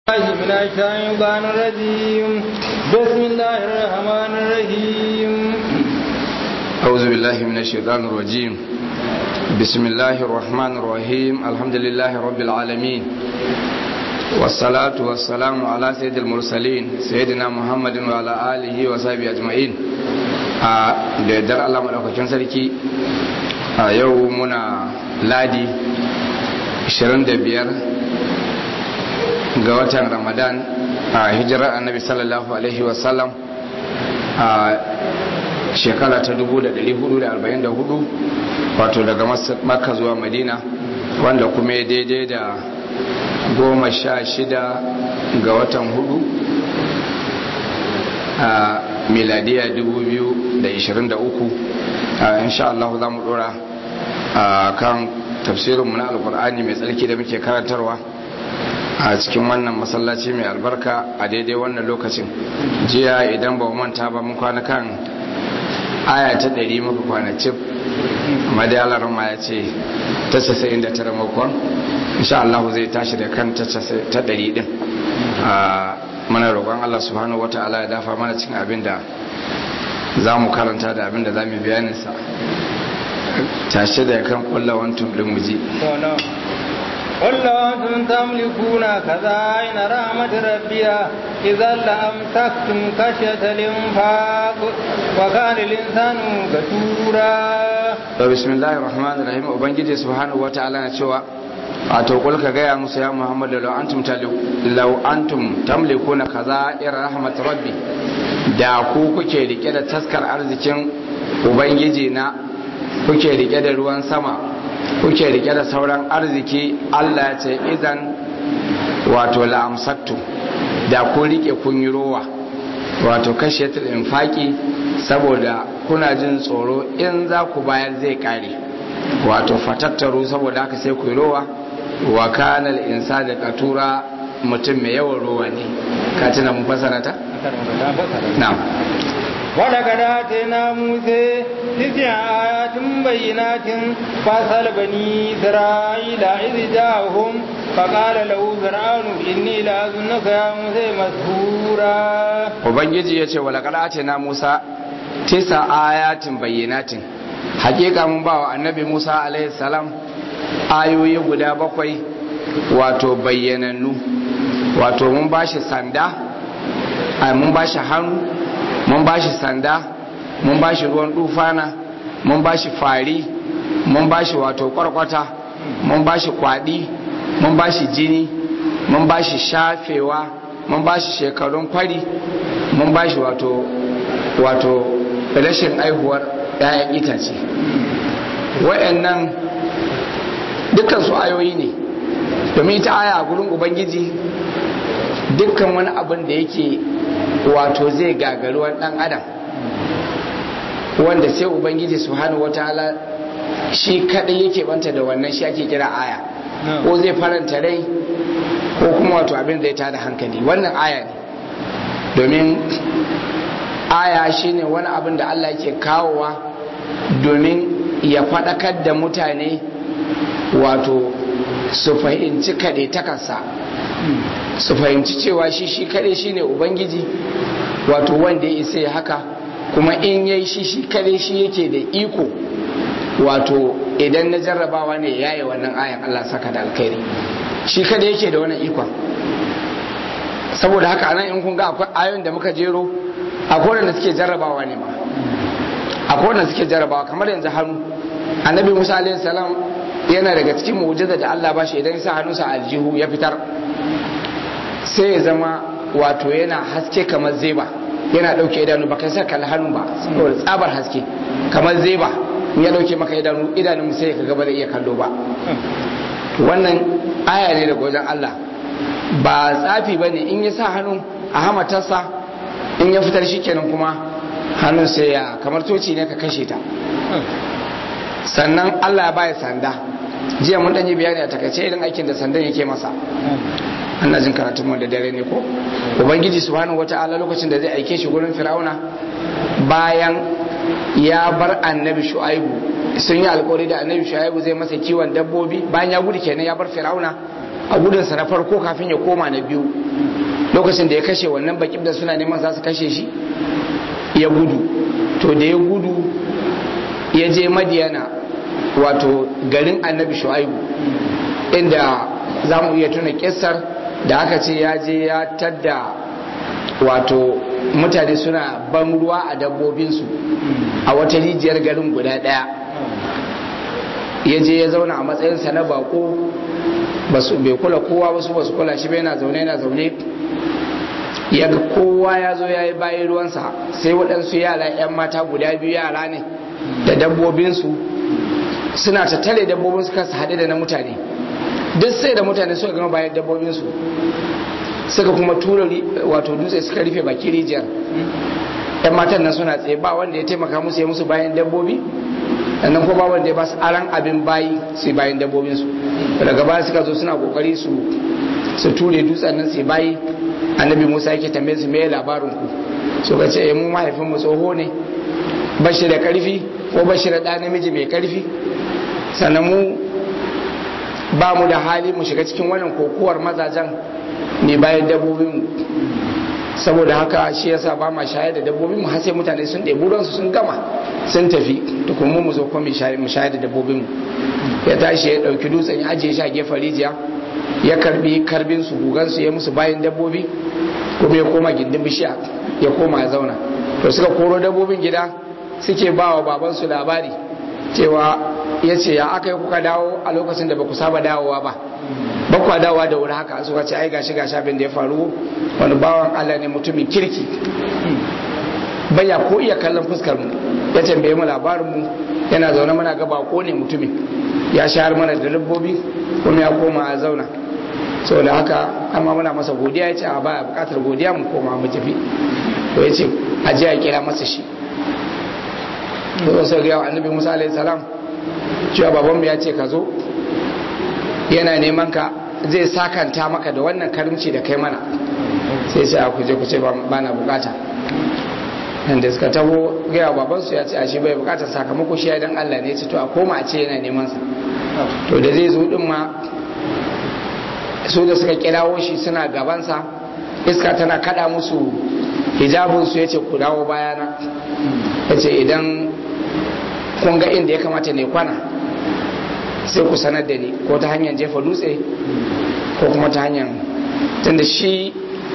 من الشيطان الرجيم بسم الله الرحمن الرحيم أعوذ بالله من الشيطان الرجيم بسم الله الرحمن الرحيم الحمد لله رب العالمين والصلاة والسلام على سيد المرسلين سيدنا محمد وعلى آله وصحبه أجمعين da yardar Allah madaukakin sarki a yau muna ladi 25 ga watan Ramadan a hijirar annabi sallallahu alaihi wasallam a shekara ta 1444 wato daga Makka zuwa Madina, wanda kuma ya daidai da 16 ga watan hudu a miladiya 2023. Insha Allah za mu dora kan tafsirinmu na alkur'ani mai tsarki da muke karantarwa a cikin wannan masallaci mai albarka a daidai wannan lokacin. Jiya idan ba manta ba mun kwana kan aya ta 100 muka kwana cif, amma dai Allah ma ya ce ta 99 makon. Insha Allah zai tashi da kan ta 100 din. Mana roƙon Allah subhanahu wata'ala ya dafa mana cikin abin da za mu karanta da abin da za mu bayaninsa. Tashi da kan kullawantum din muji. ولو أنتم تملكون خزائن رحمة ربي إذا لأمسكتم خشية الإنفاق وكان الإنسان كفورا. بسم الله الرحمن الرحيم. وبنجي سبحانه وتعالى نشوى أتوقع لك يا موسى يا محمد لو أنتم تملكون خزائن رحمة ربي da ku kuke rike da taskar arzikin ubangiji na, kuke rike da ruwan sama, kuke rike da sauran arziki, Allah ya ce idan wato la'amsattu da ku rike kun yi rowa, wato kashetul infaki, saboda kuna jin tsoro in za ku bayar zai kare, wato fatattaru, saboda haka sai ku yi rowa. Wa kanal insanu qatura, mutum mai yawan rowa ne. Ka tuna mun fasara ta? Na'am. ولقد آتينا موسى 9 آيات بينات فاسأل بني إسرائيل إذ جاءهم فقال له فرعون إني لأظنك يا موسى مسحورا. Ubangiji ya ce ولقد آتينا موسى 9 آيات بينات. Hakika mun ba wa annabi Musa alaihi salam ayoyi guda 7 wato bayyanannu, wato mun bashi sanda, mun bashi hannu, mun bashi sanda, mun bashi ruwan dufana, mun bashi fari, mun bashi wato kwarkwata, mun bashi kwadi, mun bashi jini, mun bashi shafewa, mun bashi shekarun kwari, mun bashi wato rashin aihuwar 'ya'yan itace. Waɗannan dukkan su ayoyi ne, domin ita aya a gurin ubangiji dukkan wani abin da yake wato zai gagari wani dan adam, wanda sai ubangiji subhanahu wataala shi kadai yake banta da wannan, shi ake kira aya. Ko zai faranta rai ko kuma wato abin da ya tada hankali, wannan aya ne. Domin aya shine wani abin da Allah yake kawowa domin ya faɗakar da mutane, wato su fahimci kaɗai takarsa, su fahimci cewa shi kaɗai shine ubangiji, wato wanda ya isa ya haka, kuma in yayi shi kaɗai shi yake da iko, wato idan na jarrabawa ne yayi wannan ayan Allah saka da alkhairi, shi kaɗai yake da wannan ikon. Saboda haka anan in kun ga akwai ayoyin da muka jero, akwai wanda suke jarrabawa ne ma, akwai wanda suke jarrabawa, kamar yanzu hannu. Annabi Musa alaihi salam yana daga cikin mu'jiza da Allah ba shi, idan ya sa hannunsa aljihu ya fitar sai ya zama wato yana haske kamar zeba, yana dauke idanu, baka sai kalli hannun ba saboda tsabar haske kamar zeba. In ya dauke maka idanun sai ka gaba da iya kallo ba. Wannan aya ne daga wajen Allah, ba tsafi bane. In ya sa hannun a hamatarsa, in ya fitar shikenan kuma hannun sai ya kamar toci ne ka kashe ta. Sannan Allah ya baya sanda. Jiya mun dan yi bayani a takaice irin aikin da sandan yake masa. Ana jin karatun mu da dare ne ko? Ubangiji subhanahu wataala lokacin da zai aike shi gurin Fir'auna, bayan ya bar annabi Shu'aibu, sun yi alƙawari da annabi Shu'aibu zai masa kiwon dabbobi, bayan ya gudu kenan ya bar Fir'auna, a gudunsa na farko kafin ya koma na biyu lokacin da ya kashe wannan bakin da suna neman za su kashe shi ya gudu. To da ya gudu ya je Madiyana wato garin annabi Shu'aibu, inda za mu iya tuna kissar da aka ce ya je ya tadda wato mutane suna ban ruwa a dabbobinsu a wata rijiyar garin guda daya. Ya je ya zauna a matsayinsa na bako, bai kula kowa ba, su basu kula shi ba, yana zaune ya ga kowa ya zo ya yi bayan ruwansa, sai waɗansu yara 'yan mata guda biyu, yara ne da dabbobinsu suna tattale dabbobinsu kansu haɗe da na mutane. Duk sai da mutane suka gama bayan dabbobinsu suka kuma tura wato dutse suka rufe baki rijiyar. 'yan matan nan suna tsaye, ba wanda ya taimaka musu ya musu bayan dabbobi, sannan ko ba wanda ya ba su aran abin bayi sai bayan dabbobinsu. Daga baya suka zo suna kokari su ture dutsen nan sai bayi. Annabi Musa yake tambaye su me labarin ku, so ka ce mu mahaifin mu tsoho ne, bashi da karfi ko bashi da ɗa namiji mai karfi, sannan mu ba mu da hali mu shiga cikin wannan kokuwar mazajen ne bayan dabbobin. Saboda haka shi yasa ba ma shayar da dabbobin mu har sai mutane sun ɗebi ruwansu sun gama sun tafi, to kuma mu zo kuma mu shayar da dabbobin mu. Ya tashi ya ɗauki dutsen ya ajiye shi a gefen rijiya, ya karbi karbin su gugan su ya musu bayan dabbobi, kuma ya koma gindin bishiya ya koma ya zauna. To suka koro dabbobin gida suke ba wa baban su labari cewa ya ce ya aka yi kuka dawo a lokacin da ba ku saba dawowa ba kwa dawowa da wuri haka. Suka ce ai gashi abin da ya faru, wani bawan Allah ne mutumin kirki, baya ko iya kallon fuskar mu, ya tambaye mu labarin mu, yana zaune muna ga bako ne mutumin, ya shahar mana da dabbobi kuma ya koma a zauna. Saboda haka amma muna masa godiya, ya ce a baya bukatar godiya, mu koma mu tafi. To ya ce a je a kira masa shi. To sai ga annabi Musa alaihi salam cewa babanmu ya ce ka zo, yana neman ka, zai sakanta maka da wannan karimci da kai mana. Sai sai a kuje ku ce ba na bukata. Da suka taho gaya babansu ya ce a shi bai bukatar sakamako, shi dan Allah ne. Ya ce to a koma a ce yana neman sa. To da zai zo din ma su da suka kirawo shi suna gabansa, iska tana kada musu hijabinsu. Ya ce ku dawo bayana, ya ce idan kun ga inda ya kamata ne kwana sai ku sanar da ni, ko ta hanyar jefa dutse ko kuma ta hanyar, tunda shi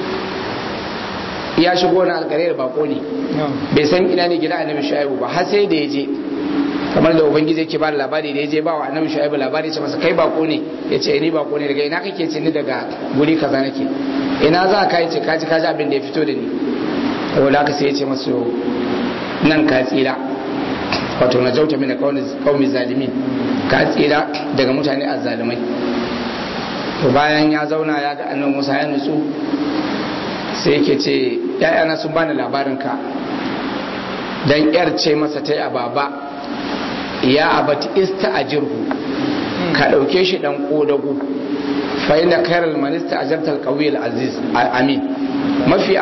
ya shigo na alƙaryar bako ne, bai san ina ne gida annabi Shu'aibu ba, har sai da ya je, kamar da ubangiji yake ba da labari da ya je ba wa annabi Shu'aibu labari, ce masa kai bako ne. Ya ce ni bako ne. Daga ina kake? ce ni daga guri kaza nake. Ina za ka yi? ce kaji abin da ya fito da ni. saboda haka sai ya ce masa nan ka tsira, wato na jauta mina qaumi zalimin, ka tsira daga mutane azzalimai. to bayan ya zauna ya ga annabi Musa ya nutsu, sai yake ce ‘ya'yana sun bani labarinka, don ‘yar ce masa ta yi a baba, ya abati ista a jirgu, ka ɗauke shi ɗan ƙodago, fa'in da kairar manista a jartar ƙawiyar aziz amin, mafi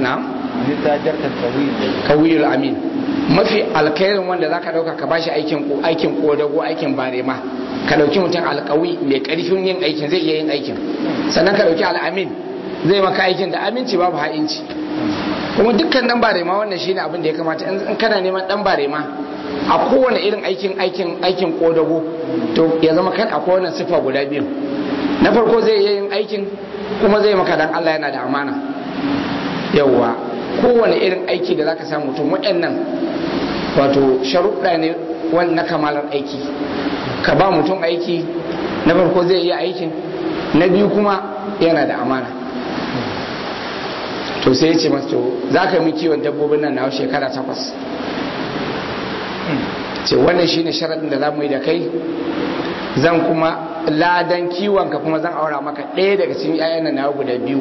ƙawiyar amin, mafi alkairin wanda za ka ɗauka ka bashi aikin ƙodago, aikin barema. Ka ɗauki mutum alƙawi mai ƙarfin yin aikin, zai iya yin aikin, sannan ka ɗauki al'amin, zai maka aikin da aminci babu ha'inci. Kuma dukkan dan barema wannan shine abin da ya kamata in kana neman dan barema a kowane irin aikin kodago, to ya zama kan akwai wannan sifa guda biyu. Na farko zai iya yin aikin, kuma zai maka dan Allah, yana da amana. Yawwa, kowane irin aiki da zaka samu mutum, waɗannan wato sharuɗa ne na kamalar aiki. Ka ba mutum aiki, na farko zai iya aikin, na biyu kuma yana da amana. To sai ya ce masa, to za ka yi kiwon dabbobin nan na shekara 8. ce wannan shine sharaɗin da za mu yi da kai, zan kuma ladan kiwonka kuma zan aura maka ɗaya daga cikin 'ya'yan nan na guda 2.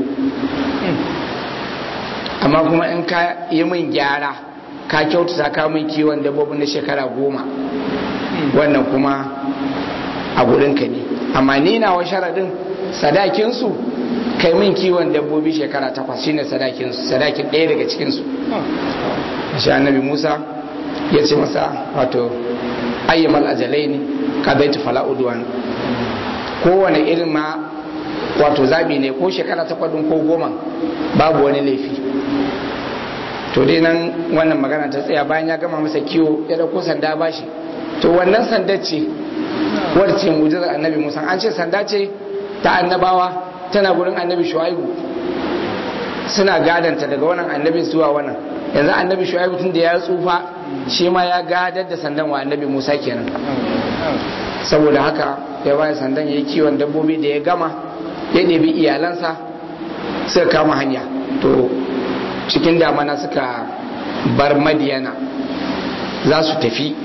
amma kuma in ka yi min gyara, ka kyautata ka min kiwon dabbobin na shekara 10, wannan kuma a gurinka ne. amma ni nawa sharaɗin sadakinsu kai min kiwon dabbobi shekara 8, shine sadakin ɗaya daga cikinsu. shi annabi Musa ya ce masa, wato ayyamal ajalai ne ka bai tufala uduwan, kowane irin ma wato zabi ne ko shekara 8 ko 10 babu wani laifi. to dai nan wannan magana ta tsaya bayan ya gama masa kiwo ya dauko sanda bashi. to wannan sandar ce wacce mu'jizar annabi Musa, an ce sanda ce ta annabawa, tana gurin annabi Shu'aibu, suna gadanta daga wannan annabi zuwa wannan. yanzu annabi Shu'aibu tun da ya tsufa shi ma ya gadar da sandan wa annabi Musa kenan. saboda haka ya bayar sandan ya yi kiwon dabbobi, da ya gama ya ɗebi iyalansa suka kama hanya. to cikin damana suka bar Madiyana za su tafi.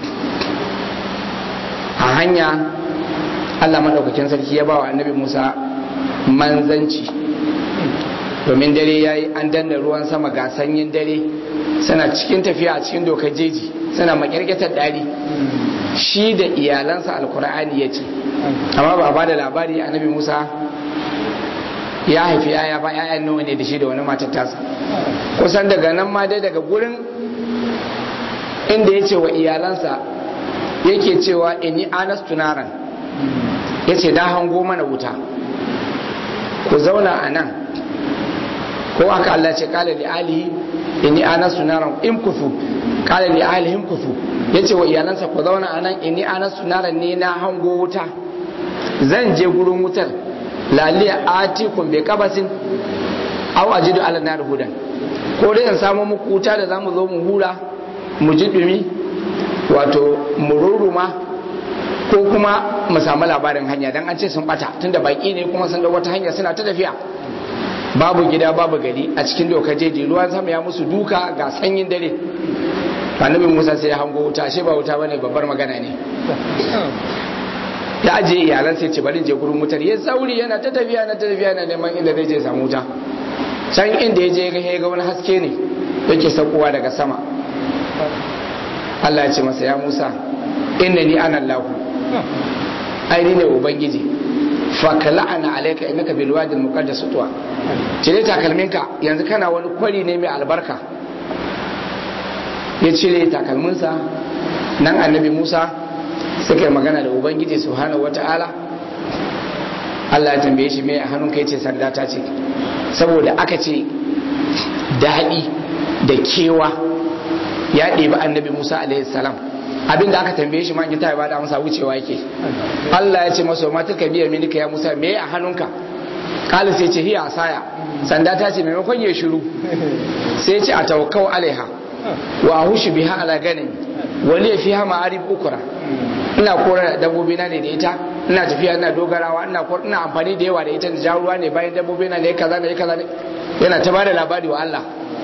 a hanya Allah maɗaukakin sarki ya ba wa annabi Musa manzanci, domin dare ya yi, an danna ruwan sama ga sanyin dare, suna cikin tafiya a cikin dokar jeji, suna makyarkyatar ɗari. shi da iyalansa alkur'ani ya ce, amma ba ba da labari annabi Musa ya haifi yaya ba, yayan nawa ne da shi da wani matar tasa. kusan daga nan ma dai daga gurin inda ya ce wa iyalansa yake cewa inni anastu naran, ya ce da hango mana wuta, ku zauna a nan. ko aka Allah ce kala li alihi inni anastu naran imkuthu, kala li alihi imkuthu, ya ce wa iyalansa ku zauna a nan, inni anastu naran, ne na hango wuta, zan je gurin wutar, laliya atikum bi qabasin aw ajidu ala nar hudan, ko dai in samu muku wuta da zamu zo mu hura mu ji dumi, wato mururuma, ko kuma mu samu labarin hanya, dan an ce sun bata tunda baki ne kuma sun da wata hanya suna ta tafiya, babu gida babu gari a cikin dokar jeji, ruwan sama ya musu duka ga sanyin dare. annabi Musa sai ya hango wuta, ashe ba wuta bane, babbar magana ne. ya ajiye iyalan sai ce bari je gurin wutar, ya sauri yana ta tafiya na neman inda zai je samu wuta. can inda ya je ga wani haske ne yake saukowa daga sama. Allah ya ce masa, ya Musa innani ana Allah, ai ni ne ubangiji, fa kala'ana alayka innaka bil wadi al muqaddas tuwa, cire takalminka yanzu kana wani kwari ne mai albarka. ya cire takalminsa. nan annabi Musa suka yi magana da ubangiji subhanahu wata'ala. Allah ya tambaye shi me a hannunka, yace sanda ta ce, saboda aka ce daɗi da kewa ya ɗebi annabi Musa alaihi salam. abinda aka tambaye shi ma in ta ba da masa wucewa yake. Allah ya ce masa ma taka biya minika ya Musa, me a hannunka? kala sai ce hiya asaya, sanda ta ce, maimakon ya shiru sai ya ce a tawakkau alaiha wa ahushu biha ala ganin wali fiha ma'arib ukra, ina kora dabbobi na ne da ita, ina tafiya ina dogarawa, ina amfani da yawa da ita, da jaruwa ne bayan dabbobi na ne kaza ne kaza ne, yana ta bada labari wa Allah.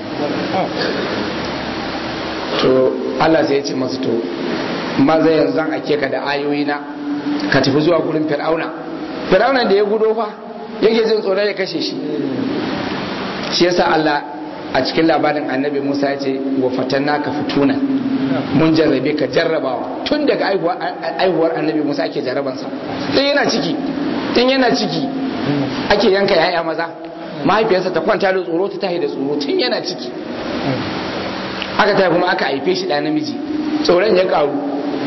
to Allah sai ya ce masa, to maza yanzu zan ake ka da ayoyi na, ka tafi zuwa gurin fir'auna da ya gudo fa yake jin tsoron ya kashe shi. shi yasa Allah a cikin labarin annabi Musa ya ce wa fatanna ka fituna, mun jarrabe ka jarrabawa. tun daga aihuwar annabi Musa ake jarrabansa, tun yana ciki ake yanka yaya maza, mahaifiyarsa ta kwanta da tsoro, ta tahi da tsoro tun yana ciki. aka tahi kuma aka haife shi da namiji, tsoron ya karu.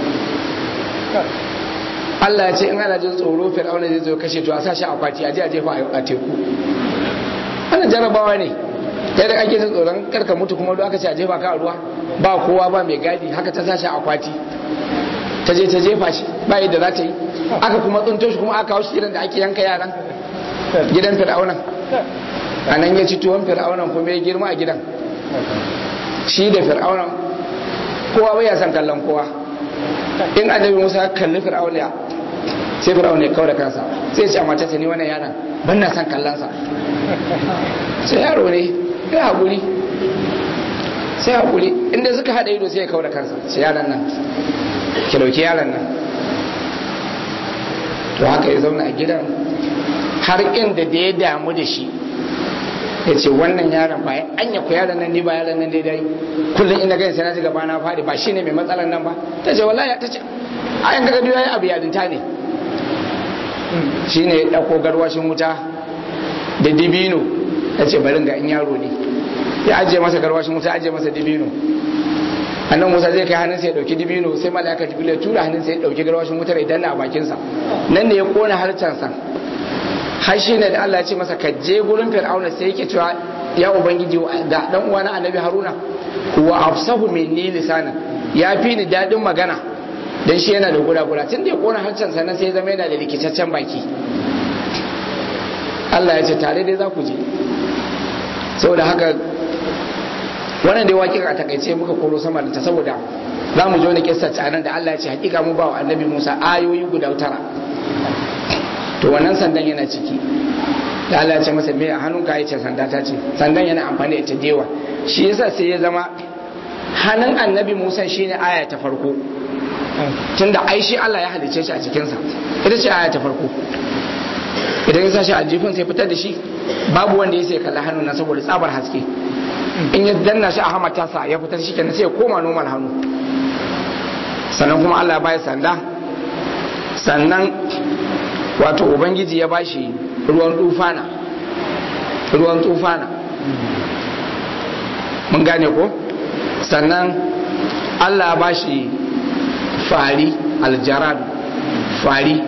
Allah ya ce in ana jin tsoro fir'auna zai zo kashe, to a sa shi akwati a je a jefa a teku. ana jarrabawa ne, yadda ake jin tsoron karka mutu kuma duk aka ce a jefa ka a ruwa, ba kowa ba mai gadi, haka ta sashi akwati ta je ta jefa shi, ba yadda za ta yi. aka kuma tsunto shi kuma aka kawo shi gidan da ake yanka yaran, gidan fir'aunan. a nan ya ci tuwon fir'aunan kuma ya girma a gidan. shi da fir'aunan kowa bai ya san kallon kowa. in annabi Musa ya kalli fir'auna, sai fir'auna ya kawo da kansa, sai ya ce a matarsa, ni wannan yaran ban na san kallonsa. sai yaro ne, ya haƙuri, sai haƙuri, inda suka haɗa ido sai ya kawo da kansa, sai yaran nan ki ɗauki yaran nan. to haka ya zauna a gidan har inda da ya damu da shi, ya ce wannan yaron ba anya ku yaron nan ne ba yaron nan daidai, kullum ina gani sai na ji gaba na faɗi, ba shine mai matsalan nan ba. ta ce wallahi, ta ce ayan ga gado yayi abu yarinta ne. shine ya ɗauko garwashin wuta da dibino, ya ce bari ga in yaro ne, ya ajiye masa garwashin wuta, ajiye masa dibino. annan Musa zai kai hannunsa ya dauki dibino, sai mala'ika Jibril ya tura hannunsa ya dauki garwashin wutar ya danna a bakinsa. nan ne ya kona harcansa har shi ne da Allah ya ce masa ka je gurin fir'auna sai yake cewa ya ubangiji ga dan uwana annabi haruna wa afsahu minni lisanan ya fi ni dadin magana dan shi yana da gura tun da ya kona harshen sa sai zama yana da likitaccen baki Allah ya ce tare dai za ku je saboda haka wannan dai waƙi a takaice muka koro sama da ta saboda za mu ji wani kissa ta nan da Allah ya ce hakika mu ba wa annabi Musa ayoyi guda 9 to wannan sandan yana ciki da Allah ya ce masa me a hannunka ya ce sanda ta ce sandan yana amfani da ita dewa shi yasa sai ya zama hannun annabi Musa shine aya ta farko tunda ai shi Allah ya halice shi a cikinsa ita ce aya ta farko idan ya sa shi aljifin sai fitar da shi babu wanda ya sai kalla hannun na saboda tsabar haske in ya danna shi a hamatarsa ya fitar shi kenan sai ya koma normal hannu sannan kuma Allah ya bayar sanda sannan wato ubangiji ya bashi ruwan tufana mun gane ko sannan Allah ya bashi fari aljarad fari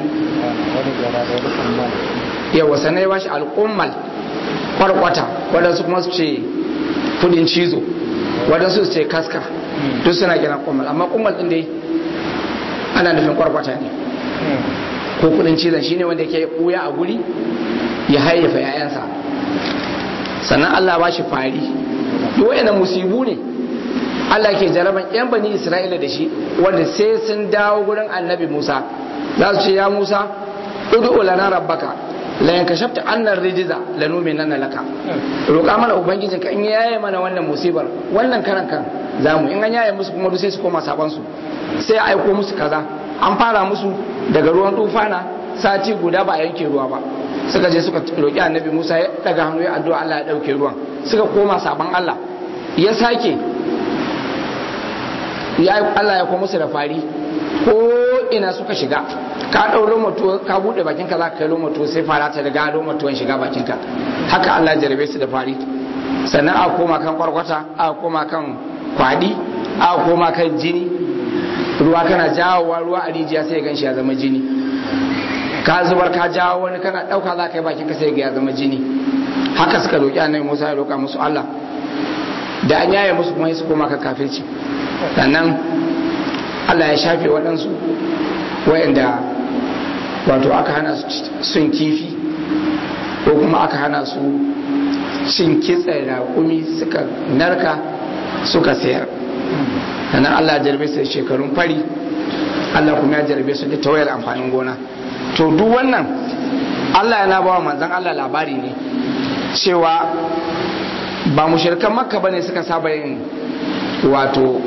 yawa sannan ya bashi al'ummal kwarkwata waɗansu kuma su ce kudin cizo waɗansu su ce kaska duk suna gina kummal amma kummal ɗin dai ana nufin kwarkwata ne ko kudin cizon shine wanda ke ɓuya a guri ya hayyafa 'ya'yansa sannan Allah ba shi fari duk waɗannan musibu ne Allah ke jaraban 'yan bani Isra'ila da shi wanda sai sun dawo gurin annabi Musa za su ce ya Musa ud'u lana rabbaka la yankashafta annar rijiza lanuminanna laka roƙa mana ubangijinka in yaye mana wannan musibar wannan karan kan zamu in an yaye musu kuma sai su koma saban su sai a aiko musu kaza an fara musu daga ruwan tufana sati guda ba a yanke ruwa ba suka je suka roƙi annabi Musa ya daga hannu ya addu'a Allah ya dauke ruwan suka koma saban Allah ya sake Allah ya koma musu da fari ko ina suka shiga ka ɗau lomato ka buɗe bakinka za ka kai lomato sai fara ta daga lomatuwan shiga bakinka haka Allah jarabe su da fari sannan a koma kan kwarkwata a koma kan kwadi a koma kan jini ruwa kana jawowa ruwa a rijiya sai gan shi ya zama jini ka zubar ka jawo wani kana ɗauka za ka yi bakinka sai ga ya zama jini haka suka roƙi annabi Musa ya roƙa musu Allah da an yaye musu kuma su koma kan kafirci sannan Allah ya shafe waɗansu wayanda wato aka hana su sun kifi ko kuma aka hana su cin kitse da kumi suka narka suka sayar sannan Allah ya jarbe su da shekarun fari Allah kuma ya jarbe su da tawayar amfanin gona to duk wannan Allah yana ba wa manzon Allah labari ne cewa ba mushrikan Makka bane suka saba yin wato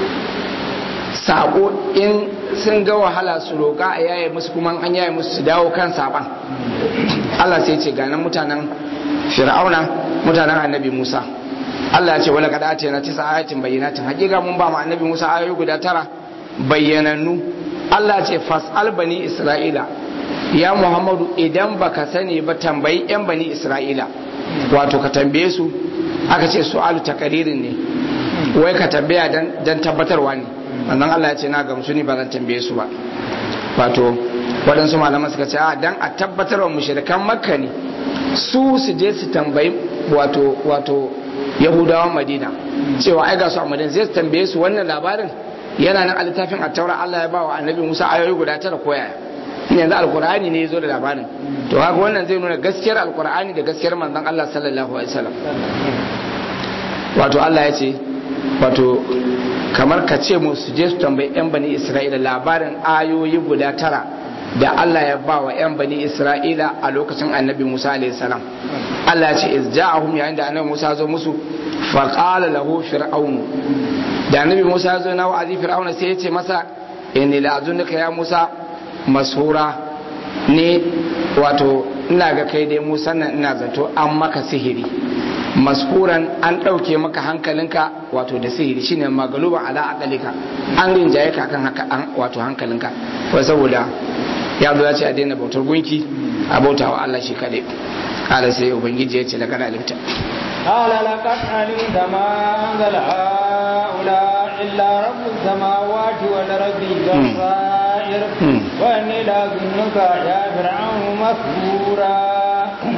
sabo in sun ga wahala su roƙa a yaye musu kuma an yaye musu su dawo kan saban Allah sai ce ganin mutanen fir'auna mutanen annabi Musa Allah ya ce wala kada ce na 9 ayatin bayyinatin hakika mun ba mu annabi Musa ayoyi guda 9 bayyanannu Allah ya ce fas'al bani Isra'ila ya Muhammadu idan baka sani ba tambayi yan bani Isra'ila wato ka tambaye su aka ce su'alu takaririn ne wai ka tambaya dan tabbatarwa ne wannan Allah ya ce na gamsu ni ba zan tambaye su ba wato waɗansu malaman suka ce a dan a tabbatar wa mushrikan Makka ne su je su tambayi wato Yahudawan Madina cewa ai ga su a Madina zai su tambaye su wannan labarin yana nan a littafin at-Taura Allah ya ba wa Annabi Musa ayoyi guda 9 ko yaya yanzu alqur'ani ne yazo da labarin to haka wannan zai nuna gaskiyar alqur'ani da gaskiyar manzon Allah sallallahu alaihi wasallam wato Allah ya ce wato kamar ka ce mu su je su tambayi 'yan bani Isra'ila labarin ayoyi guda 9 da Allah ya ba wa 'yan bani Isra'ila a lokacin annabi Musa alaihi salam Allah ya ce iz ja'ahum yayin da annabi Musa zo musu fa qala lahu fir'aun da annabi Musa zo na wa'azi fir'aun sai ya ce masa inni la'azunuka ya Musa mashura ne wato ina ga kai dai Musa nan ina zato an maka sihiri maskuran an ɗauke maka hankalinka wato da sihiri shine magaluban ala aqalika an rinjaye ka kan haka wato hankalinka wai saboda ya zo ya ce a daina bautar gunki a bautawa Allah shi kadai kala sai ubangiji ya ce da kana alimta قال لقد علمت ما أنزل هؤلاء إلا رب السماوات والأرض بصائر وإني لأظنك يا فرعون مسحورا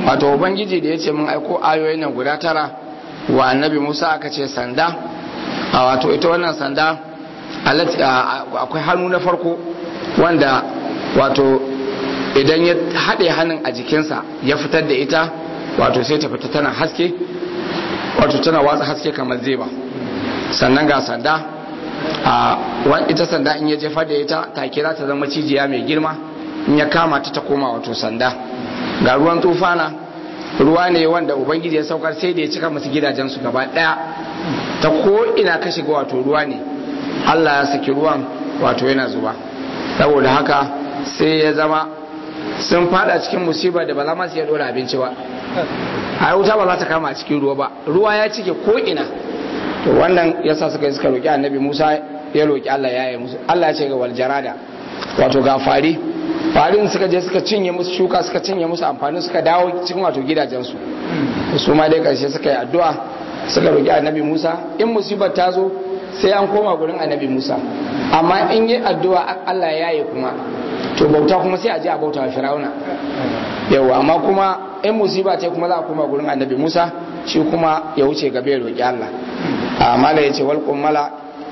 wato ubangiji da ya ce mun aiko ayoyin nan guda 9 wa annabi Musa aka ce sanda, wato ita wannan sanda akwai hannu na farko wanda wato idan ya haɗe hannun a jikinsa ya fitar da ita wato sai ta fita tana haske, wato tana watsa haske kamar zeba. Sannan ga sanda ita sanda in ya jefa da ita take za ta zama cijiya mai girma, in ya kama ta koma wato sanda. Ga ruwan tufana, ruwa ne wanda ubangiji ya saukar sai da ya cika musu gidajensu gaba daya, ta ko ina ka shiga wato ruwa ne, Allah ya saki ruwan wato yana zuba. Saboda haka sai ya zama sun fada cikin musibar da ba za su iya dora abinci ba, a wuta ba za ta kama a cikin ruwa ba, ruwa ya cike ko ina. To wannan yasa suka roki annabi Musa, ya roki Allah ya yi musu. Allah ya ce ga waljarada, wato ga farin suka je suka cinye musu shuka, suka cinye musu amfani, suka dawo cikin wato gidajensu. Su ma dai karshe suka yi addu'a, suka roki annabi Musa in musibar ta zo sai an koma gurin annabi Musa, amma in yi addu'a Allah ya yi kuma to bauta kuma sai a je a bauta wa Fir'auna. Yawa, amma kuma in musiba ce kuma za a koma gurin annabi Musa, shi kuma ya wuce gaba ya roki Allah. Mala ya ce wal kummala,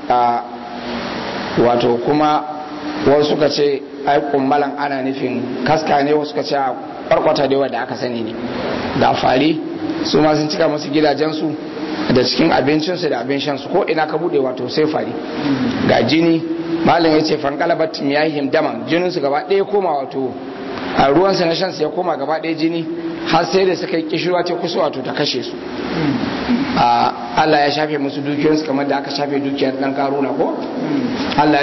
wato kuma wasu suka ce ai kummalan ana nufin kaska ne, wasu suka ce a kwarkwata da wanda aka sani ne. Da fari su ma sun cika musu gidajensu da cikin abincinsu da abin shansu, ko ina ka bude wato sai fari. Ga jini, malam ya ce fankalabat miyahim daman, jininsu gaba ɗaya koma wato a ruwansa na shansu ya koma gaba ɗaya jini, har sai da suka yi kishirwa ce kusa wato ta kashe su. Allah ya shafe musu dukiyarsu kamar da aka shafe dukiyar ɗan Karuna ko? Allah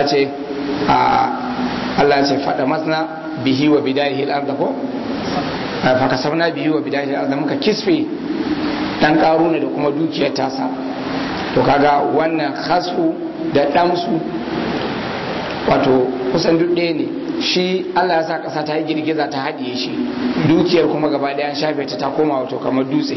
ya ce faɗa masna bihi wa bidayihi al-ardh ko? Fakasabna bihi wa bidayihi al-ardh, muka kisfe ɗan Karuna da kuma dukiyar tasa. To kaga wannan khasfu da ɗamsu wato kusan duk ɗaya ne. Shi Allah ya sa ƙasa ta yi girgiza ta haɗiye shi, dukiyar kuma gaba ɗaya shafe ta koma wato kamar dutse.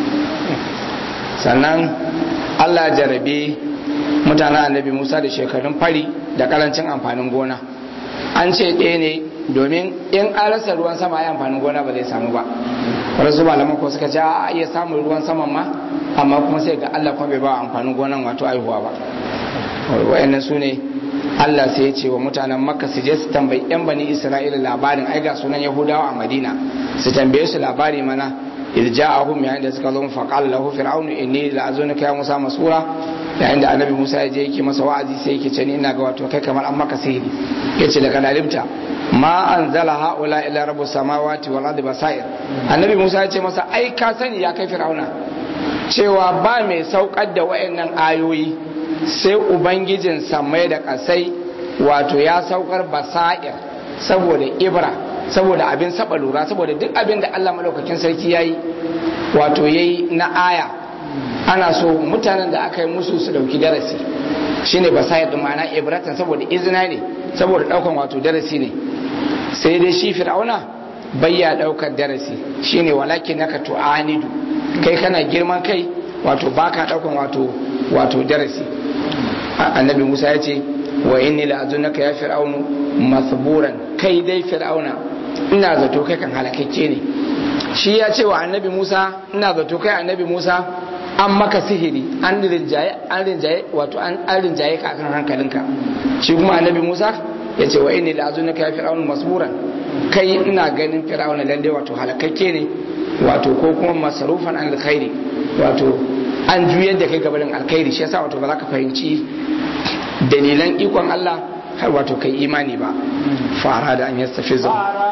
Sannan Allah jarabe mutanen annabi Musa da shekarun fari da karancin amfanin gona. An ce ɗaya ne domin in an rasa ruwan sama ya amfanin gona ba zai samu ba. Wasu malaman ko suka ce a iya samun ruwan saman ma, amma kuma sai ga Allah kuma bai ba amfanin gonan wato aihuwa ba. Wa'annan su ne Allah sai ya ce wa mutanen Makka su je su tambayi yan bani Isra'ila labarin, ai ga sunan Yahudawa a Madina, su tambaye su labari mana. Irja'ahum yayin da suka zo fa qala lahu fir'aunu inni la'azunuka ya Musa masura, yayin da annabi Musa ya je yake masa wa'azi sai yake ce ni ina ga wato kai kamar an maka sihiri. Yace da kalalimta ma anzala haula illa rabbus samawati wal ardi basair. Annabi Musa ya ce masa ai ka sani ya kai fir'auna cewa ba mai saukar da wayannan ayoyi sai ubangijin samai da kasai, wato ya saukar basair saboda ibra, saboda abin saba lura, saboda duk abin da Allah madaukakin sarki yayi wato yayi na aya, ana so mutanen da aka yi musu su dauki darasi, shine basair din ma'ana ibratan, saboda izina ne, saboda daukan wato darasi ne. Sai dai shi fir'auna bayya daukar darasi, shine walakin naka tu'anidu, kai kana girman kai wato baka daukan wato darasi. Annabi Musa ya ce wa inni la'azunaka ya fir'aunu masburan, kai dai fir'auna ina zato kai kan halakakke ne. Shi ya ce wa annabi Musa ina zato kai annabi Musa an maka sihiri, an rinjaye wato an rinjaye ka akan hankalinka. Shi kuma annabi Musa ya ce wa inni la'azunaka ya fir'aunu masburan, kai ina ganin fir'auna lalle wato halakakke ne, wato ko kuma masarufan an alkhairi, wato an juyar da kai gabanin alkhairi. Shi yasa wato ba za ka fahimci dalilan ikon Allah har wato kai imani ba. Fara da an yastafizu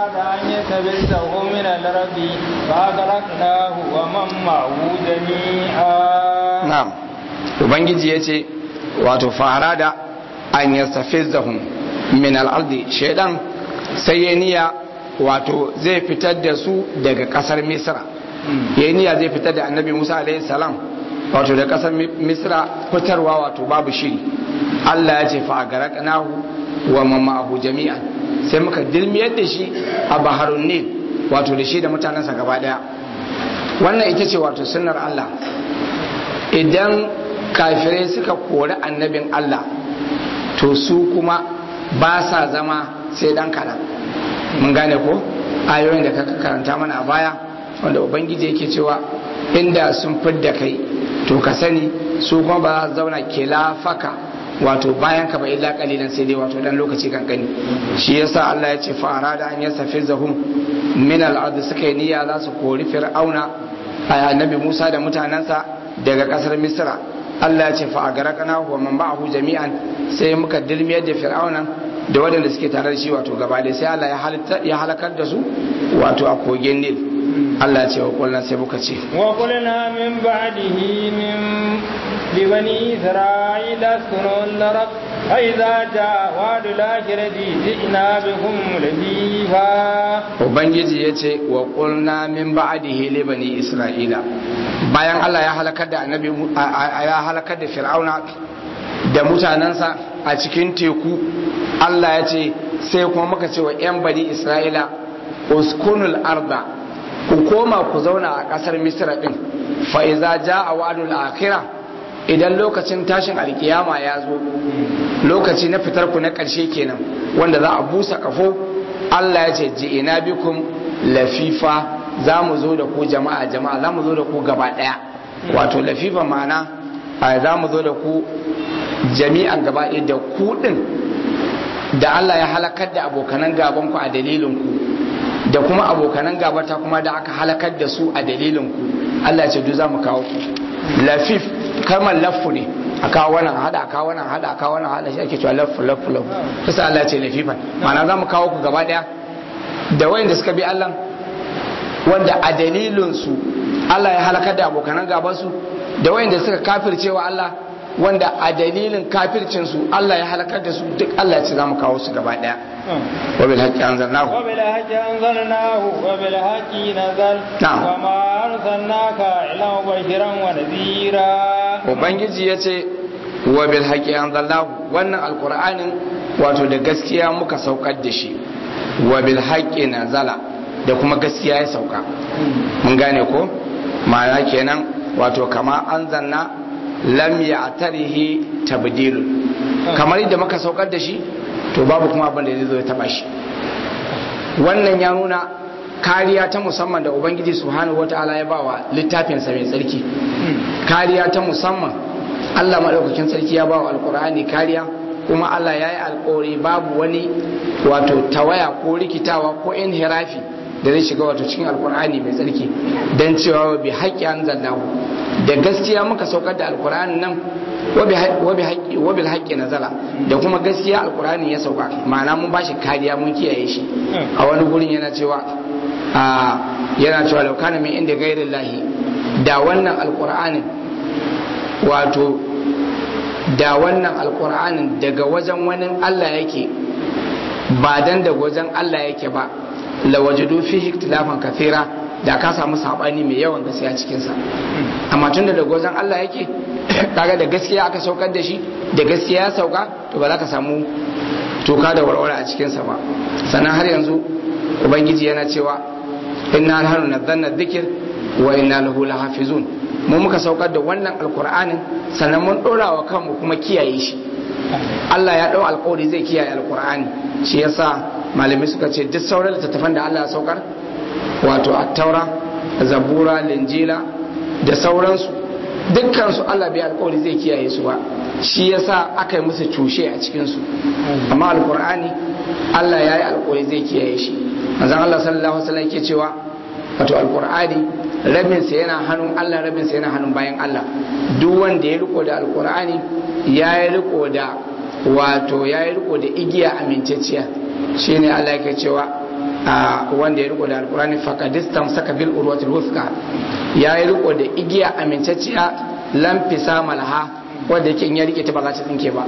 min al-rabbi fa galaknahu wa man ma'u jami'a. Na'am, ubangiji yace wato fara da an yastafizahum min al-ardi, shaydan sai ya niyya wato zai fitar da su daga kasar Misra. Ya niyya zai fitar da annabi Musa alaihi salam wato da kasar Misra fitarwa wato babu shiri. Allah ya ce fa garaknahu wa man ma'ahu jami'an, sai muka dilmiyar da shi a baharun Nil, wato da shi da mutanensa gaba daya. Wannan ita ce wato sunnar Allah. Idan kafirai suka kori annabin Allah, to su kuma ba sa zama sai dan kaɗan. Mun gane ko ayoyin da ka karanta mana a baya, wanda ubangiji yake cewa inda sun fidda kai to ka sani su kuma ba za zauna kilafaka wato bayan ka ba illa kalilan sai dai wato dan lokaci kankani shi yasa Allah ya ce fa arada an yasafizahum min al-ard suka yi niyya za su kori fir'auna annabi Musa da mutanansa daga kasar Misra Allah ya ce fa agaraqna wa man ba'ahu jami'an sai muka dilmiyar da fir'auna da waɗanda suke tare da shi wato gaba da sai Allah ya halakar da su wato a kogin Nil Allah ya ce wa kullana sai muka ce wa qulna min ba'dihi min libani isra'ila sunul larab fa idza jaa wa'du al-akhirati ji'na bikum lafifa ubangiji yace wa qulna min ba'dihi libani isra'ila bayan Allah ya halakar da annabi ya halakar da fir'auna da mutanensa a cikin teku Allah ya ce sai kuma muka ce wa 'yan bani isra'ila uskunul arda ku koma ku zauna a ƙasar misra ɗin fa'iza ja a wa'adul akira idan lokacin tashin alkiyama ya zo lokaci na fitar ku na ƙarshe kenan wanda za a busa kafo Allah ya ce ji'ina bikum lafifa za mu zo da ku jama'a za mu zo da ku gaba ɗaya wato lafifa ma'ana za mu zo da ku jami'an gaba ɗaya da ku ɗin da Allah ya halakar da abokanan gabanku a dalilinku da kuma abokanan gabata kuma da aka halakar da su a dalilinku Allah ya ce duk za mu kawo ku lafif kalmar laffu ne a kawo wannan hada a kawo wannan hada a kawo wannan hada shi ake cewa laffu kusa Allah ya ce lafifan ma'ana za mu kawo ku gaba ɗaya da wayanda suka bi Allah wanda a dalilinsu Allah ya halakar da abokanan gabansu da wayanda suka kafircewa Allah wanda a dalilin kafircinsu Allah ya halakar da su duk Allah ya ce za mu kawo su gaba daya wa bil haqqi anzalnahu wa bil haqqi anzalnahu wa bil haqqi nazal wa ma arsalnaka illa mubashiran wa nadhira ubangiji yace wa bil haqqi anzalnahu wannan alqur'anin wato da gaskiya muka saukar da shi wa bil haqqi nazala da kuma gaskiya ya sauka mun gane ko ma'ana kenan wato kama anzalna lam ya'tarihi tabdil kamar yadda muka saukar da shi to babu kuma abin da zai zo ya taba shi wannan ya nuna kariya ta musamman da ubangiji subhanahu wataala ya bawa littafin sa mai tsarki kariya ta musamman Allah madaukakin sarki ya bawa alqur'ani kariya kuma Allah ya yi alƙawari babu wani wato tawaya ko rikitawa ko inhirafi da zai shiga wato cikin alkur'ani mai tsarki don cewa bi haƙƙi an zallahu da gaskiya muka saukar da alkur'ani nan wa bil haƙƙi nazala da kuma gaskiya alkur'ani ya sauka ma'ana mun bashi kariya mun kiyaye shi a wani gurin yana cewa law kana min inda gairin lahi da wannan alkur'anin wato da wannan alkur'anin daga wajen wani Allah yake ba dan daga wajen Allah yake ba lawajadu fihi ikhtilafan kathira da ka samu sabani mai yawan gaskiya cikin sa amma tun da gozan Allah yake kaga da gaskiya aka saukar da shi da gaskiya ya sauka to ba za ka samu toka da warware a cikin sa ba sannan har yanzu ubangiji yana cewa inna nahnu nazzalna dhikr wa inna lahu lahafizun mu muka saukar da wannan alqur'anin sannan mun dora wa kanmu kuma kiyaye shi Allah ya dau alƙawari zai kiyaye alqur'ani shi yasa malamai suka ce duk sauran littattafan da Allah ya saukar wato attaura zabura linjila da sauransu dukkansu Allah bai alƙawari zai kiyaye su ba shi yasa aka yi musu cushe a cikinsu amma alƙur'ani Allah ya yi alƙawari zai kiyaye shi manzon Allah sallallahu alaihi wasallam yake cewa wato alƙur'ani rabinsa yana hannun Allah rabinsa yana hannun bayan Allah duk wanda ya riko da alƙur'ani ya yi riko da wato ya yi riko da igiya amintacciya shine Allah yake cewa wanda ya riko da alkurani faqadistam saka bil urwatil wuthqa ya yi riko da igiya amintacciya lam fisa malha wanda yake in ya rike ta ba za ta tsinke ba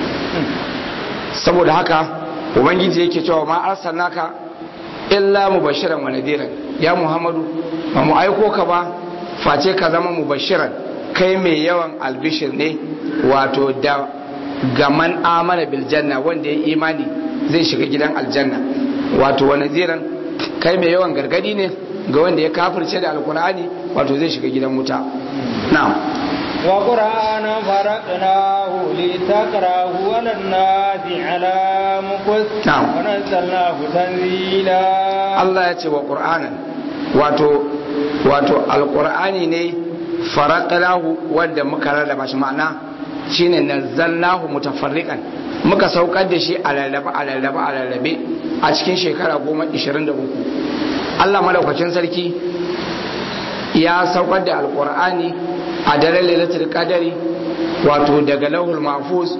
saboda haka ubangiji yake cewa ma arsalnaka illa mubashiran wa nadiran ya muhammadu ba mu aiko ka ba face ka zama mubashiran kai mai yawan albishir ne wato da gaman amana bil janna wanda ya imani zai shiga gidan aljanna wato wa nadiran kai mai yawan gargadi ne ga wanda ya kafirce da alkur'ani wato zai shiga gidan wuta na'am wa qur'ana faraqnahu litaqrahu 'ala an-nasi 'ala muqt wa nazzalnahu tanzila Allah ya ce wa qur'anan wato wato alqur'ani ne faraqnahu wanda muka rarraba shi ma'ana shine nazzalnahu mutafarriqan muka saukar da shi a rarrabe a cikin shekara 23 Allah madaukakin sarki ya saukar da alqur'ani a daren lailatul qadari wato daga lauhul mahfuz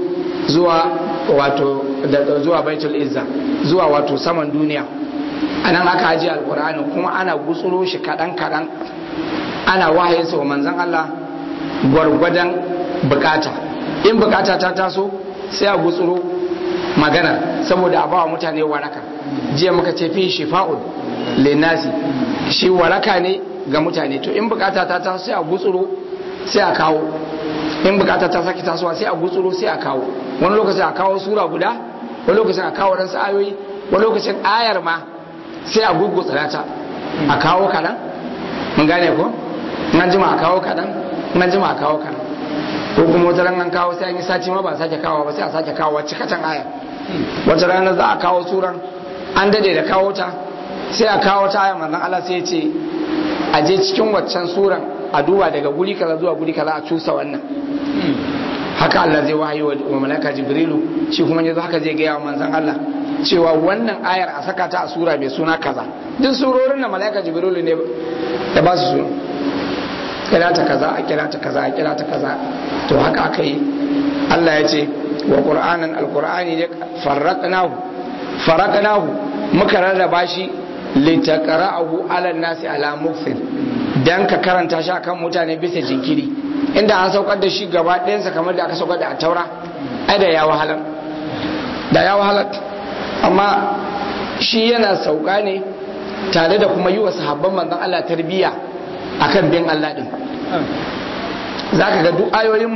zuwa baitul izza zuwa wato saman duniya anan aka ajiye alqur'ani kuma ana gutsuro shi kadan ana wahayinsa wa manzon Allah gwargwadon bukata in bukata ta taso sai a gutsuro magana saboda a bawa mutane waraka jiya muka ce fi shifa'un linnasi shi waraka ne ga mutane to in bukata ta taso sai a gutsuro sai a kawo in bukata ta saki tasowa sai a gutsuro sai a kawo wani lokacin a kawo sura guda wani lokacin a kawo wadansu ayoyi wani lokacin ayar ma sai a gugutsura ta a kawo kaɗan mun gane ko nan jima a kawo kaɗan nan jima a kawo kaɗan ko kuma wata ran kawo sai an yi sati ma ba sake kawo ba sai a sake kawo cikatan aya wata rana za a kawo suran an dade da kawo ta sai a kawo ta aya manzon Allah sai ya ce a je cikin waccan suran a duba daga guri kaza zuwa guri kaza a cusa wannan haka Allah zai wahayi wa malaika jibrilu shi kuma yanzu haka zai gaya wa manzon Allah cewa wannan ayar a saka ta a sura mai suna kaza duk surorin da malaika jibrilu ne da ba su suna kira ta kaza a kira ta kaza a kira ta kaza to haka aka yi Allah ya ce wa qur'anan alqur'ani ne farraqnahu muka rarraba shi litaqra'ahu 'ala an-nasi 'ala mukfin dan ka karanta shi akan mutane bisa jinkiri inda an saukar da shi gaba ɗayansa kamar da aka saukar da a taura ai da ya wahalar amma shi yana sauka ne tare da kuma yi wa sahabban manzon Allah tarbiyya akan bin Allah din zaka ga duk ayoyin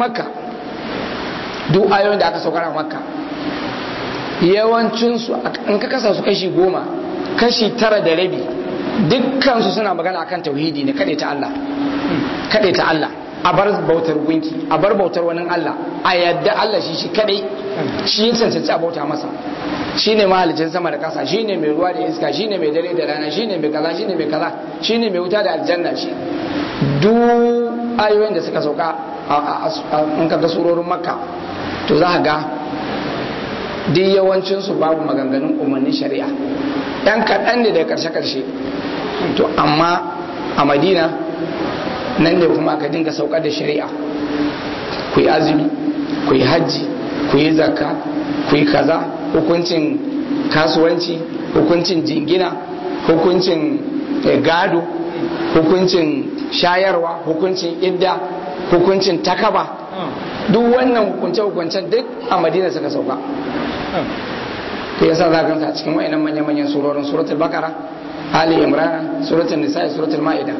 da aka saukar a makka yawancinsu in ka kasa su kashi 10 kashi 9.5 dukkansu suna magana akan tauhidi ne kaɗai ta Allah a bar bautar gunki a bar bautar wani Allah a yadda Allah shi kadai shi ya cancanci a bauta masa shi ne mahalicin sama da kasa shi ne mai ruwa da iska shi ne mai dare da rana shi ne mai kaza shi ne mai kaza shi ne mai wuta da aljanna shi duk ayoyin da suka sauka in ka ga surorin makka to za ka ga duk yawancinsu babu maganganun umarnin shari'a ɗan kaɗan ne daga ƙarshe-ƙarshe to amma a madina nan ne kuma aka dinga saukar da shari'a ku yi azumi ku yi hajji ku yi zakka ku yi kaza hukuncin kasuwanci hukuncin jingina hukuncin gado hukuncin shayarwa hukuncin idda hukuncin takaba duk wannan hukunce-hukuncen duk a madina suka sauka ta yasa za a a cikin wa'inan manya-manyan surorin suratul bakara ali imran suratul nisa'i suratul ma'ida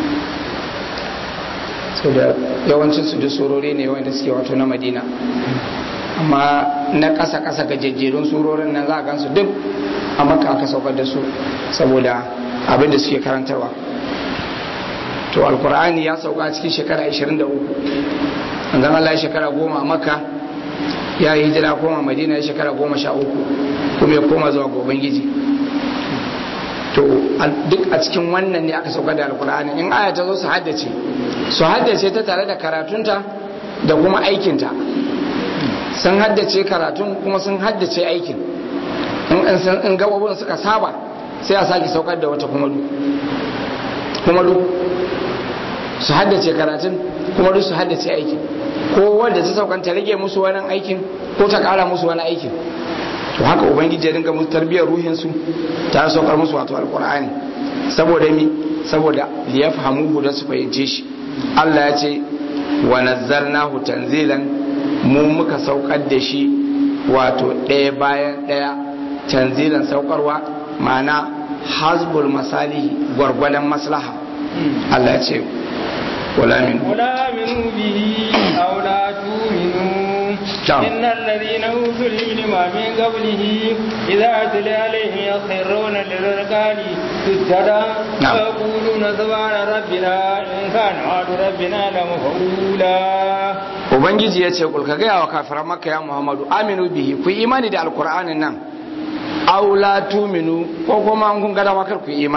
so da yawancin su duk surori ne wanda suke wato na madina amma na ƙasa-ƙasa gajejjerun surorin nan za a gansu duk a makka aka saukar da su saboda abin da suke karantarwa to alkur'ani ya sauka a cikin shekara 23 an zama Allah ya shekara 10 a makka ya yi hijira koma madina ya shekara 13 kuma ya koma zuwa ga ubangiji to duk a cikin wannan ne aka sauka da alkur'ani in aya ta zo su haddace ta tare da karatunta da kuma aikinta sun haddace karatun kuma sun haddace aikin in gababin suka saba sai a sake saukar da wata kuma duk su haddace karatun kuma duk su haddace aikin ko wanda ta saukan ta rage musu wani aikin ko ta kara musu wani aikin to haka ubangiji ya dinga musu tarbiyyar ruhinsu ta saukar musu wato alkur'ani saboda mi saboda liyafhamuhu da su fahimce shi Allah ya ce wa nazzalnahu tanzilan mu muka saukar da shi wato ɗaya bayan ɗaya tanzilan saukarwa ma'ana hasbul masalihi gwargwadon maslaha Allah ya ce ولا آمنوا به أو لا تؤمنوا إن الذين أوتوا العلم من قبله إذا تلي عليهم يخرون للأذقان سجدا ويقولون سبحان ربنا إن كان وعد ربنا لمفعولا Ubangiji ya ce kulka gaya wa kafiran Makka ya Muhammadu aminu bihi ku imani da alkur'anin nan aw la tuminu ko kuma an kun gada makar ku imani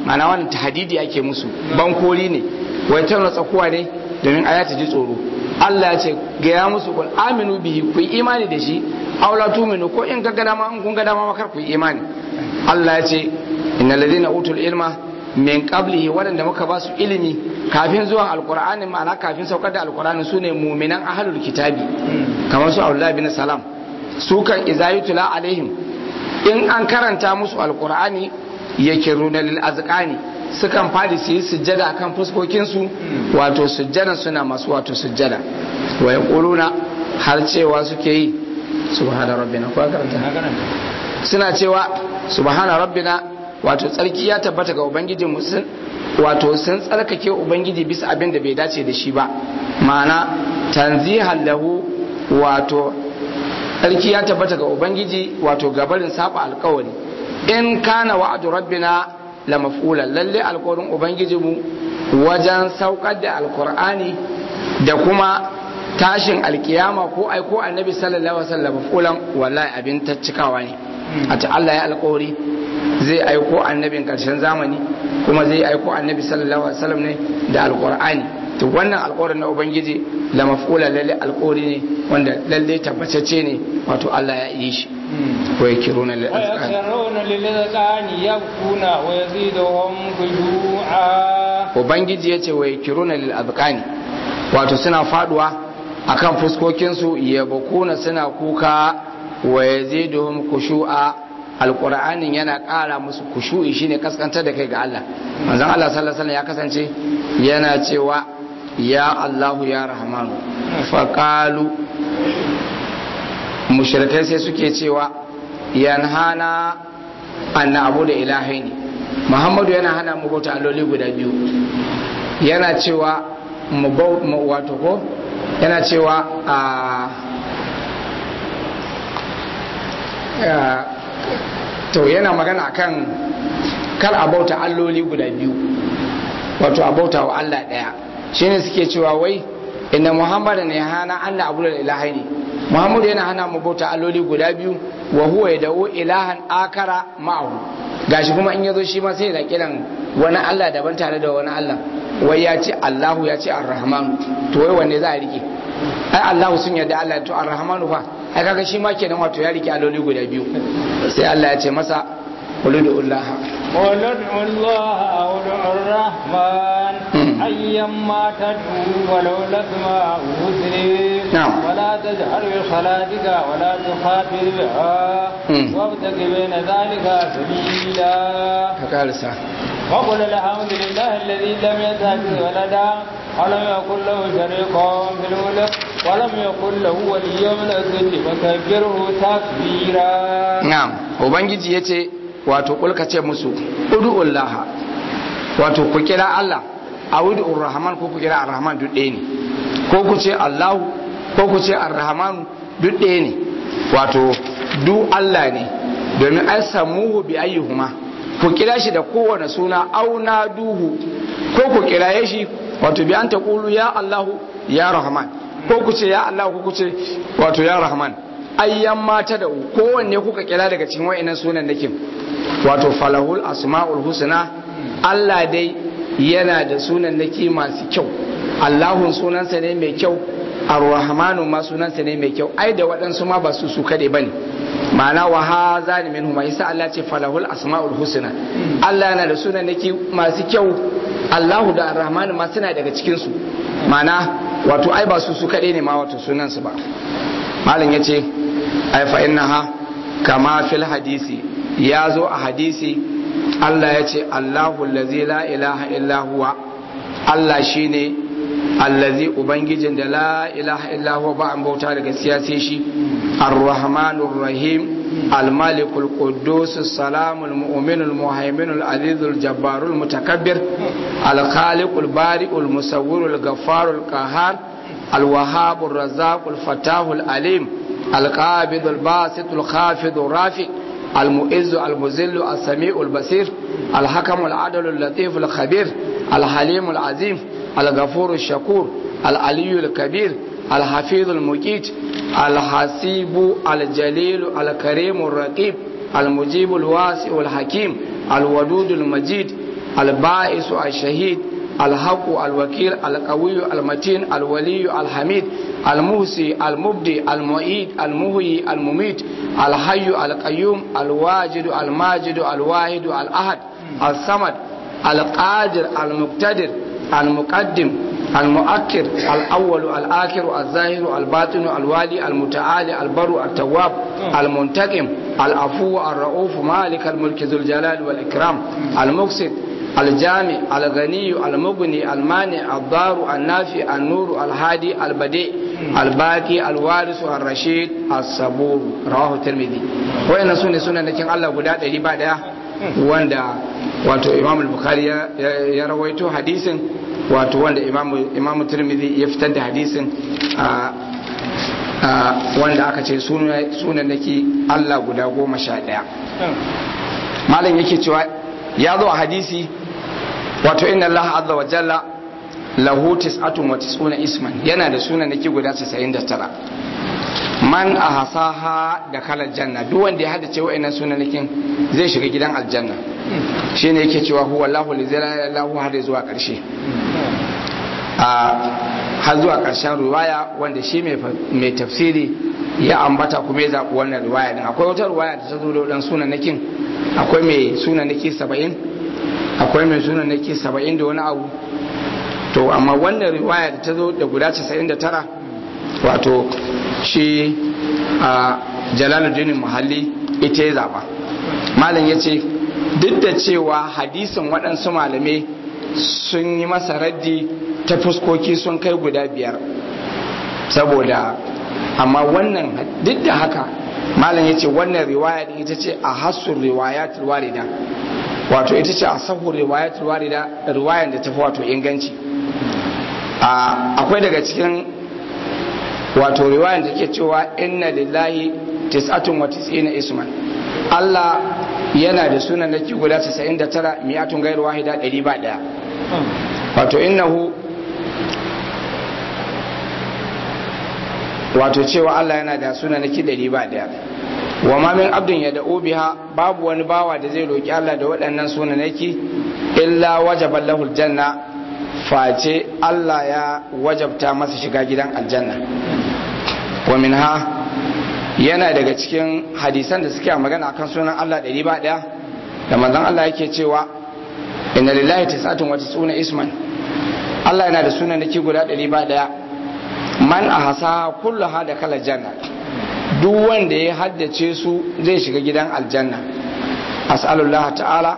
ma'ana wannan tahdidi ake musu bankori ne wai tarna tsakuwa ne domin aya ta ji tsoro Allah ya ce gaya musu kun aminu bihi ku yi imani da shi aula tuminu ko in gaggada ma in kun ga dama kar ku yi imani Allah ya ce innal ladina utul ilma min qablihi wadanda muka ba su ilimi kafin zuwan alqur'ani ma'ana kafin saukar da alqur'ani sune mu'minan ahlul kitabi kamar su Abdullah bin Salam su kan izayutula alaihim in an karanta musu alqur'ani yakiruna lil azqani sukan fadi su yi sujjada akan fuskokinsu wato sujjada suna masu wato sujjada wa yaquluna har cewa suke yi subhana rabbina ko karanta suna cewa subhana rabbina wato tsarki ya tabbata ga ubangiji mu wato sun tsarkake ubangiji bisa abin da bai dace da shi ba ma'ana tanzihan lahu wato tsarki ya tabbata ga ubangiji wato gabarin saba alkawari in kana wa'adu rabbina la maf'ula lalle alƙawarin ubangiji mu wajen saukar da alƙur'ani da kuma tashin alkiyama ko aiko annabi sallallahu alaihi wasallam maf'ulan wallahi abin taccikawa ne a ta Allah ya alƙawari zai aiko annabin karshen zamani kuma zai aiko annabi sallallahu alaihi wasallam ne da alƙur'ani to wannan alƙawarin na ubangiji la maf'ula lalle alƙawari ne wanda lalle tabbatacce ne wato Allah ya yi shi ويكرون للأذقان يبكون ويزيدهم خشوعا ubangiji yace wayakiruna lil azqani wato suna faduwa akan fuskokinsu yabkuna suna kuka wa yaziduhum khushu'a alqur'anin yana ƙara musu khushu'i shine kaskantar da kai ga Allah manzon Allah sallallahu alaihi wasallam ya kasance yana cewa ya Allahu ya Rahmanu faqalu mushrikai sai suke cewa yanhana an abu da ilahaini Muhammadu yana hana mu bauta alloli guda biyu yana cewa mu wato ko yana cewa to yana magana akan kar a bauta alloli guda biyu wato a bauta wa Allah daya shine suke cewa wai inna Muhammadan ya hana an abu da ilahaini Muhammadu yana hana mu bauta alloli guda biyu wa huwa yad'u ilahan akara ma'ahu gashi kuma in yazo shi ma sai da kiran wani Allah daban tare da wani Allah wai ya ce Allahu ya ce Ar-Rahman to wai wanne za a rike ai Allahu sun yarda Allah to Ar-Rahman fa ai kaga shi ma kenan wato ya rike alloli guda biyu sai Allah ya ce masa qulullaha aw ar-rahman ayyamma tad'u walau lasma usri wala tajhar bi salatika wala tukhafir biha wabtaqi bayna dhalika sabila kakalsa وقل الحمد لله الذي لم يتخذ ولدا ولم يكن له شريك في الملك ولم يكن له ولي من الذل فكبره تكبيرا نعم ubangiji yace wato kulka ce musu ud'ullaha wato ku kira Allah a ud'ur rahman ko ku kira ar-rahman duk ɗaya ne ko ku ce Allahu ko ku ce ar-rahman duk ɗaya ne wato du Allah ne domin ai samuhu bi ayyuhuma ku kira shi da kowane suna auna duhu ko ku kiraye shi wato bi an taqulu ya Allahu ya Rahman ko ku ce ya Allah ko ku ce wato ya Rahman ayyan mata da kowanne kuka kira daga cikin wayannan sunan nake wato falahul asmaul husna Allah dai yana da sunan nake masu kyau Allahun sunansa ne mai kyau Ar-Rahmanu ma sunansa ne mai kyau ai da waɗansu ma ba su kade bane ma'ana wa haza ne minhum yasa Allah ce falahul asmaul husna Allah yana da sunan nake masu kyau Allahu da Ar-Rahman ma suna daga cikin su ma'ana wato ai ba su kade ne ma wato sunan su ba malam yace ai fa innaha kama fil hadisi ya zo a hadisi Allah ya ce Allahu allazi la ilaha illa huwa Allah shine allazi ubangijin da la ilaha illa huwa ba an bauta da gaskiya sai shi ar-rahmanur rahim al-malikul quddus salamul mu'minul muhaiminul azizul jabbarul mutakabbir al-khaliqul bari'ul musawwirul ghaffarul qahhar al-wahhabur razzaqul fatahul alim al-qabidul basitul khafidul rafi' المؤز المذل السميع البصير الحكم العدل اللطيف الخبير الحليم العظيم الغفور الشكور العلي الكبير الحفيظ المقيت الحسيب الجليل الكريم الرقيب المجيب الواسع الحكيم الودود المجيد البائس الشهيد الحق الوكيل القوي المتين الولي الحميد الموسي المبدي المعيد المهي المميت الحي القيوم الواجد الماجد الواحد الأحد الصمد القادر المقتدر المقدم المؤخر الأول الآخر الظاهر الباطن الوالي المتعالي البر التواب المنتقم العفو الرؤوف مالك الملك ذو الجلال والإكرام المقسط الجامع الغني المغني المانع الضار النافع النور الهادي البديع الباقي الوارث الرشيد الصبور رواه الترمذي وإن سنة لكن الله غدا دي با daya wanda wato Imam al-Bukhari ya rawaito hadisin wato wanda Imam Tirmidhi ya fitar da hadisin wanda aka ce sunan nake Allah guda 11 malam yake cewa ya zo a hadisi wato inna Allah azza wa jalla lahu 99 isman yana da sunan nake guda 99 man ahsaha da kalal janna duk wanda ya hadace wa'annan sunan nake zai shiga gidan aljanna shine yake cewa huwa Allahu la ilaha illa huwa har zuwa karshe har zuwa karshen riwaya wanda shi mai tafsiri ya ambata kuma ya zaɓi wannan riwaya din akwai wata riwaya da ta zo da wadan sunan nakin akwai mai sunan nake 70 akwai mai sunan nake 70 da wani abu to amma wannan riwaya da ta zo da guda 99 wato shi Jalaluddin Muhalli ita ya zaba malam yace duk da cewa hadisin waɗansu malamai sun yi masa raddi ta fuskoki sun kai guda 5 saboda amma wannan duk da haka malam yace wannan riwaya din ita ce a hasul riwayatul warida wato ita ce a sahu riwayatul warida riwayan da tafi wato inganci akwai daga cikin wato riwayan da ke cewa inna lillahi 99 isman Allah yana da sunan nake guda 99 mi'atun gairu wahida 101 wato innahu wato cewa Allah yana da sunan nake 101 wa ma min abdin yad'u biha babu wani bawa da zai roki Allah da waɗannan sunan nake illa wajaba lahul janna face Allah ya wajabta masa shiga gidan aljanna wa minha yana daga cikin hadisan da suke magana akan sunan Allah 101 da manzon Allah yake cewa inna lillahi 99 isman Allah yana da sunan nake guda 101 man ahsa kulluha da kala janna duk wanda ya haddace su zai shiga gidan aljanna as'alullah ta'ala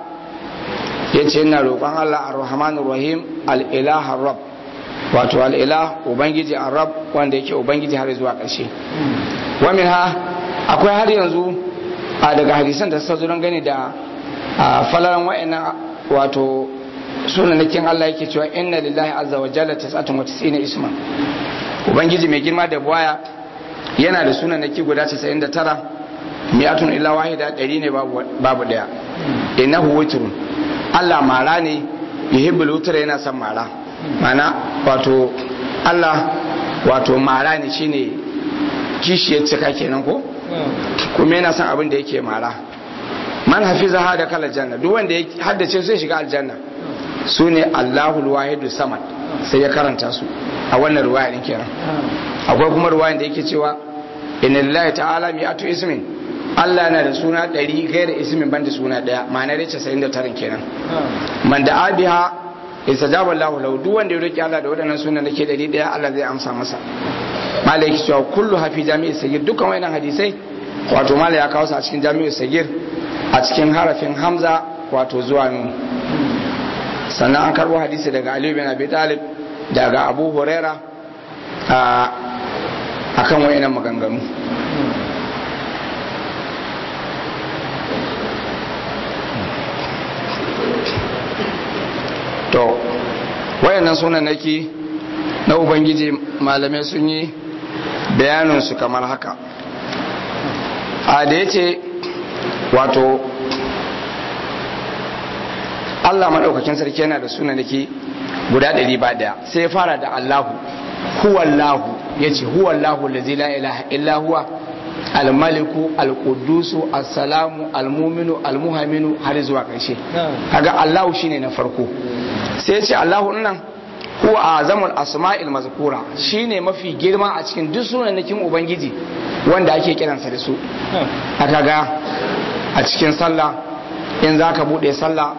yace ina roƙon Allah ar-rahmanur rahim al-ilah ar-rabb wato al-ilah ubangiji ar-rabb wanda yake ubangiji har zuwa ƙarshe wa minha akwai har yanzu daga hadisan da suka zo gani da falalan wa'annan wato sunanakin Allah yake cewa inna lillahi azza wa jalla 99 isman ubangiji mai girma da buwaya yana da sunanaki guda 99 mi'atun illa wahida 100 ne babu daya innahu witrun Allah mara ne yuhibbul wutra yana son mara mana wato Allah wato mara ne shine kishiyar cika kenan ko kuma yana son abin da yake mara man hafizaha da kala janna duk wanda ya haddace sai shiga aljanna sune Allahul wahidus samad sai ya karanta su a wannan riwaya din kenan akwai kuma riwayan da yake cewa inna lillahi ta'ala mi'atu ismin Allah yana da suna 100 gaira ismin banda suna daya ma'ana dai 99 kenan man da abiha istajaba Allahu lahu duk wanda ya roki Allah da wadannan sunan nake 100 Allah zai amsa masa malai yake cewa kullu hafi jami'i sagir dukkan wayannan hadisai wato malai ya kawo su a cikin jami'i sagir a cikin harafin hamza wato zuwa nun sannan an karbo hadisi daga Ali bin Abi Talib daga Abu Huraira akan wayannan maganganu to wayannan sunan nake na ubangiji malamai sun yi bayanin su kamar haka da yace wato Allah madaukakin sarki yana da sunan nake guda 100 sai ya fara da Allahu huwallahu yace huwallahu allazi la ilaha illa huwa al-maliku al-qudusu as-salamu al-mu'minu al-muhaiminu har zuwa ƙarshe kaga Allahu shine na farko sai ya ce Allahu nan huwa azamul asma'il mazkura shine mafi girma a cikin duk sunannakin ubangiji wanda ake kiransa da su aka ga a cikin sallah in zaka bude sallah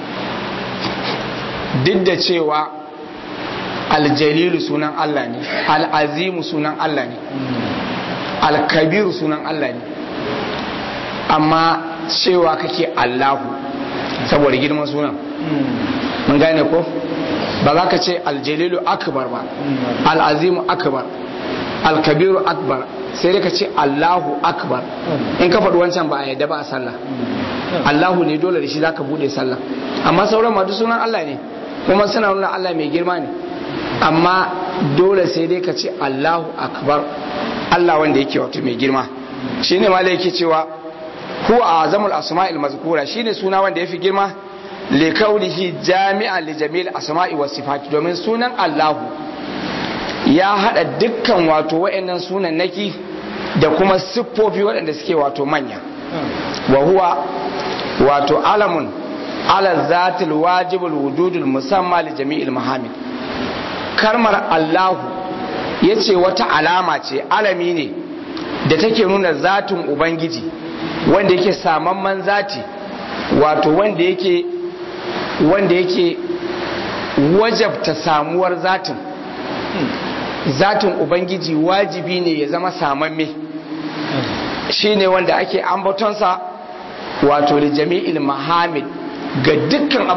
duk da cewa aljalilu sunan Allah ne al'azimu sunan Allah ne alkabiru sunan Allah ne amma cewa kake Allahu saboda girman sunan mun gane ko ba za ka ce aljalilu akbar ba al'azimu akbar alkabiru akbar sai dai ka ce Allahu akbar in ka faɗi wancan ba a yadda ba a sallah Allahu ne dole da shi za ka buɗe sallah amma sauran ma duk sunan Allah ne kuma suna nuna Allah mai girma ne amma dole sai dai ka ce Allahu akbar Allah wanda yake wato mai girma shine ma yake cewa huwa azamul asma'il mazkura shine suna wanda yafi girma li kaulihi jami'an li jamil asma'i was sifat domin sunan Allahu ya hada dukkan wato wayannan sunan naki da kuma siffofi waɗanda suke wato manya wa huwa wato alamun ala zatil wajibul wujudul musamma li jami'il mahamid kalmar Allahu yace wata alama ce alami ne da take nuna zatin ubangiji wanda yake samamman zati wato wanda yake wajabta samuwar zatin ubangiji wajibi ne ya zama samamme shine wanda ake ambatonsa wato li jami'il mahamid ga dukkan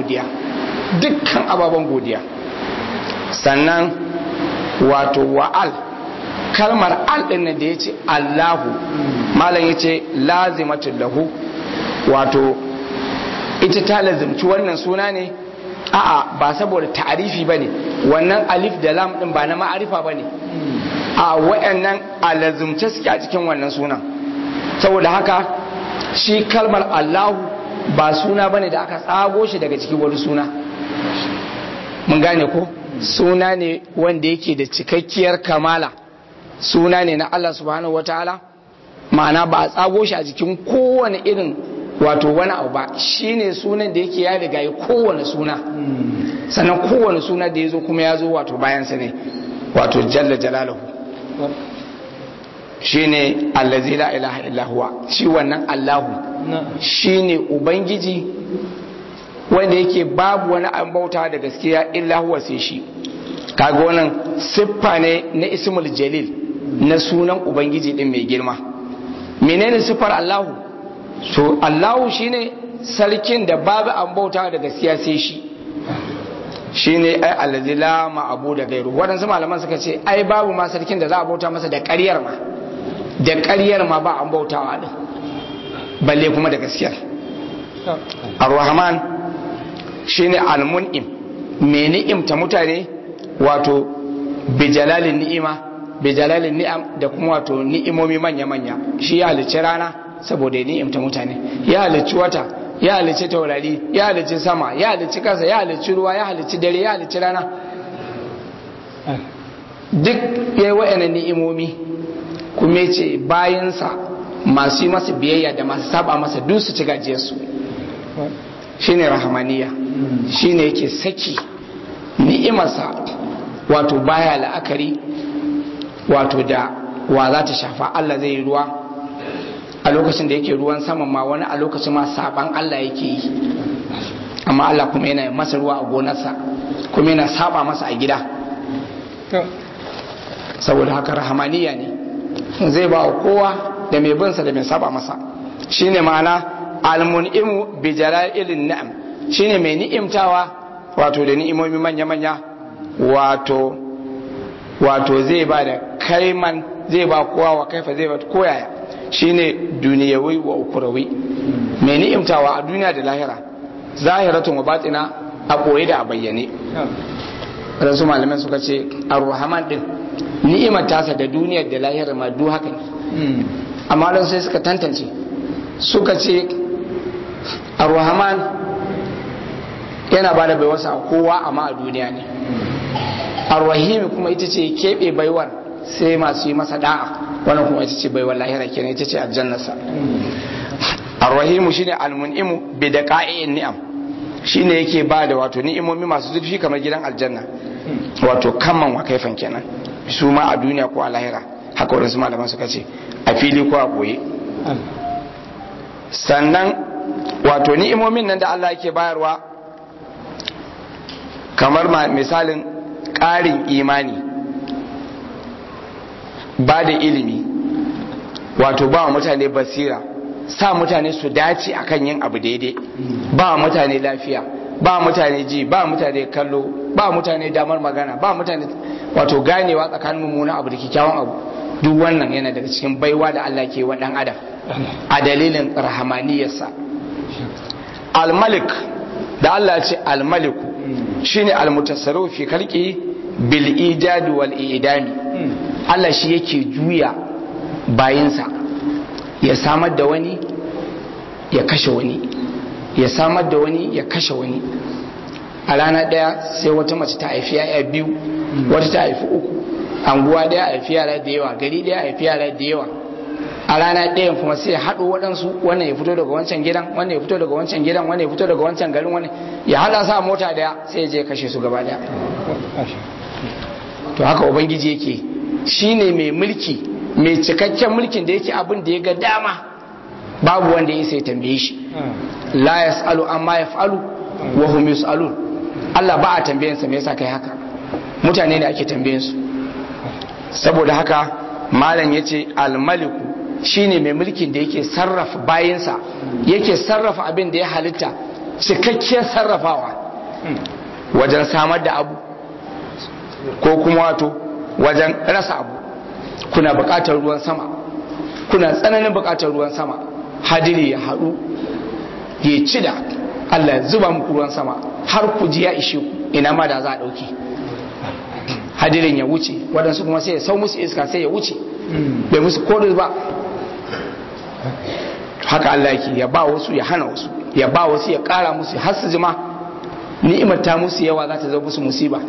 ababen godiya sannan wato wa'al kalmar al din da yace Allahu malam yace lazimatul lahu wato ita ta lazimci wannan suna ne a'a ba saboda ta'arifi bane wannan alif da lam din ba na ma'arifa bane a wayannan alazimce suke a cikin wannan sunan saboda haka shi kalmar Allahu ba suna bane da aka tsago shi daga cikin wani suna mun gane ko suna ne wanda yake da cikakkiyar kamala suna ne na Allah subhanahu wataala ma'ana ba a tsago shi a jikin kowane irin wato wani abu ba shine sunan da yake ya riga ya kowane suna sannan kowane suna da ya zo kuma ya zo wato bayansa ne wato jalla jalaluhu shine allazi la ilaha illa huwa shi wannan Allahu shine ubangiji wanda yake babu wani an bauta da gaskiya illa huwa sai shi kaga wannan siffa ne na ismul jalil na sunan ubangiji din mai girma menene siffar Allahu so Allahu shine sarkin da babu an bauta da gaskiya sai shi shine ai allazi la ma'budu gairu wadansu malaman suka ce ai babu ma sarkin da za a bauta masa da ƙaryar ma ba an bautawa din balle kuma da gaskiyar ar-rahman shine al-mun'im me ni'imta mutane wato bijalalin ni'am da kuma wato ni'imomi manya shi ya halicci rana saboda ya ni'imta mutane ya halicci wata ya halicci taurari ya halicci sama ya halicci kasa ya halicci ruwa ya halicci dare ya halicci rana duk yayi wa'annan ni'imomi kuma yace bayansa masu yi masa biyayya da masu saba masa duk su ci gajiyarsu shine rahmaniya shine yake saki ni'imarsa wato baya la'akari wato da wa za ta shafa Allah zai yi ruwa a lokacin da yake ruwan saman ma wani a lokacin ma saban Allah yake yi amma Allah kuma yana masa ruwa a gonarsa kuma yana saba masa a gida saboda haka rahamaniya ne zai ba wa kowa da mai binsa da mai saba masa shine ma'ana almun'imu bi jala'ilin ni'am shine mai ni'imtawa wato da ni'imomi manya wato zai ba da kaiman zai ba kowa wa kaifa zai ba koyaya shine duniyawi wa ukurawi mai ni'imtawa a duniya da lahira zahiratun wa batina a koyi da a bayyane rasu malaman suka ce ar-rahman din ni'imar tasa da duniyar da lahira ma duk haka ne amma dan sai suka tantance suka ce ar-rahman yana ba da baiwarsa a kowa amma a duniya ne ar-rahim kuma ita ce keɓe baiwar sai masu yi masa da'a, wannan kuma ita ce baiwar lahira kenan, ita ce aljannarsa. Ar-Rahimu shine al-mun'imu bi daqa'i'in ni'am, shine yake ba da wato ni'imomi masu zurfi kamar gidan aljanna, wato kamman wa kaifan kenan, su ma a duniya ko a lahira, haka wadansu malaman suka ce a fili ko a boye. Sannan wato ni'imomin nan da Allah yake bayarwa kamar misalin ƙarin imani, ba da ilimi, wato ba wa mutane basira, sa mutane su dace akan yin abu daidai, ba wa mutane lafiya, ba mutane ji, ba mutane kallo, ba mutane damar magana, ba mutane wato ganewa tsakanin mummunan abu da kyakkyawan abu. Duk wannan yana daga cikin baiwa da Allah ke wa dan adam a dalilin rahamaniyarsa. Al-Malik da Allah ya ce al-Maliku shine al-mutasarrifu fi khalqi bil ijad wal i'dami. Allah shi yake juya bayinsa, ya samar da wani ya kashe wani, ya samar da wani ya kashe wani. A rana daya sai wata mace ta haifi yaya biyu, wata ta haifi uku, anguwa daya haifi yara da yawa, gari daya haifi yara da yawa. A rana ɗayan kuma sai ya haɗo waɗansu, wannan ya fito daga wancan gidan, wannan ya fito daga wancan gidan, wannan ya fito daga wancan garin, wannan ya haɗa sa mota daya sai ya je kashe su gaba daya. To haka ubangiji yake, shine mai mulki, mai cikakken mulkin da yake abin da ya ga dama, babu wanda ya sai tambaye shi. La yasalu amma yaf'alu wa hum yusalun. Allah ba a tambayen sa me yasa kai haka, mutane ne ake tambayen su. Saboda haka malam yace al-maliku shine mai mulkin da yake sarrafa bayinsa, yake sarrafa abin da ya halitta cikakkiyar sarrafawa, wajen samar da abu ko kuma wato wajen rasa abu. Kuna buƙatar ruwan sama, kuna tsananin buƙatar ruwan sama, hadiri ya haɗu ya ci da Allah ya zuba muku ruwan sama har ku ji ya ishe ku, ina ma da za a ɗauki hadirin ya wuce, waɗansu kuma sai ya sau musu iska sai ya wuce, bai musu kodin ba. Haka Allah yake, ya ba wasu ya hana wasu, ya ba wasu ya ƙara musu, har su jima ni'imar ta musu yawa za ta zo musu musiba.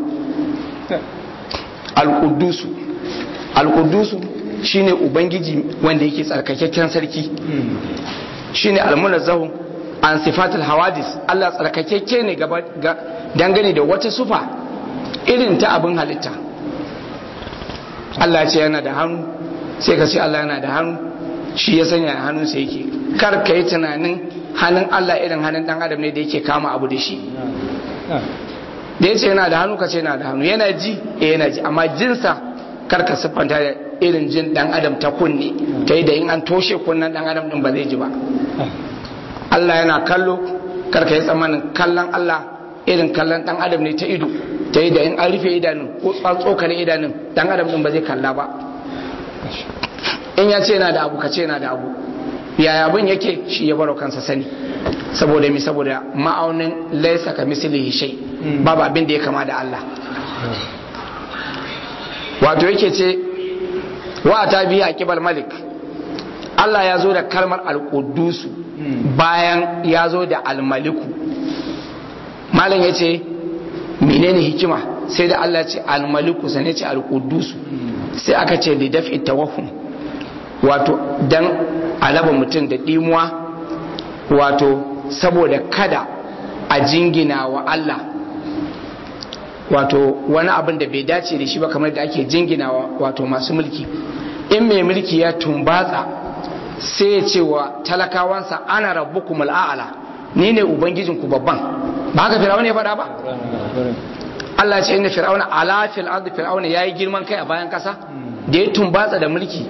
Al-Quddusu, Al-Quddusu shine ubangiji wanda yake tsarkakakken sarki, shine al-munazzahu an sifatul hawadis. Allah tsarkakakke ne dangane da wata sufa irin ta abin halitta. Allah ce yana da hannu, sai ka ce Allah yana da hannu, shi ya sanya hannunsa yake. Kar ka yi tunanin hannun Allah irin hannun dan adam ne da yake kama abu da shi. Da ya ce yana da hannu, ka ce yana da hannu. Yana ji, yana ji, amma jinsa kar ka siffanta da irin jin dan adam ta kunne, ta yi da in an toshe kunnen dan adam din ba zai ji ba. Allah yana kallo, kar ka yi tsammanin kallon Allah irin kallon dan adam ne ta ido, ta yi da in an rufe idanun ko tsokanin idanun dan adam din ba zai kalla ba. In ya ce yana da abu, ka ce yana da abu. Yaya abin yake, shi ya baro kansa sani. Saboda mi, saboda ma'aunin laisa ka mislihi shay, babu abin da ya kama da Allah. Wato yake ce wa ta biya akibal malik, Allah ya zo da kalmar al-Quddusu bayan ya zo da al-Maliku. Malam ya ce menene hikima, sai da Allah ce al-Maliku sai ya ce al-Quddusu, sai aka ce li daf'i tawahhum, wato dan alaba mutum da dimuwa, wato saboda kada a jingina wa Allah wato wani abin da bai dace da shi ba, kamar da ake jingina wa wato masu mulki. In mai mulki ya tumbatsa sai ya ce wa talakawansa ana rabbukumul a'la, ni ne ubangijinku babban. Ba haka Fir'auna ya faɗa ba? Allah ya ce inna fir'auna ala fil ardi, fir'auna yayi girman kai a bayan kasa da ya tumbatsa da mulki.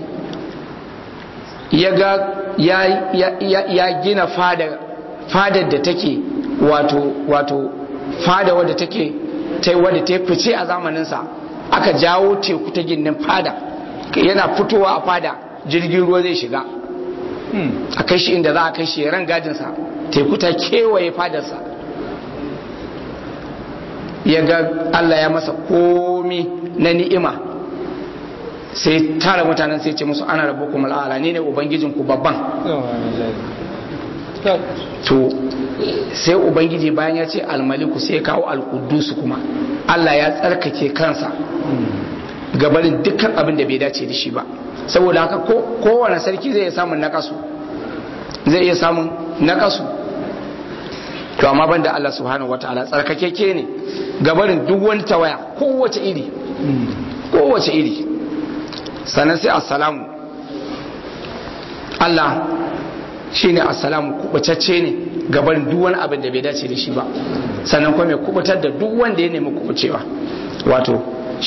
Ya ga ya gina fadar da take wato fada wadda take wadda ta fice a zamaninsa, aka jawo teku ta gindin fada, yana fitowa a fada jirgin ruwa zai shiga a kai shi inda za a kai shi ran gadinsa, teku ta kewaye fadarsa. Ya ga Allah ya masa komi na ni'ima, sai tara mutanen sai ce musu ana rabbukum al'ala, ni ne ubangijinku babban. To sai ubangiji bayan ya ce al-Maliku sai ya kawo al-Quddusu kuma. Allah ya tsarkake kansa gabarin dukkan abin da bai dace da shi ba. Saboda haka kowane sarki zai iya samun nakasu, zai iya samun nakasu, to amma banda Allah subhanahu wataala tsarkakeke ne gabarin duk wani tawaya kowace iri. Sannan sai assalamu, Allah shine assalamu, kubutacce ne gabarin duk wani abin da bai dace da shi ba, sannan kuma mai kubutar da duk wanda ya nemi kubucewa. Wato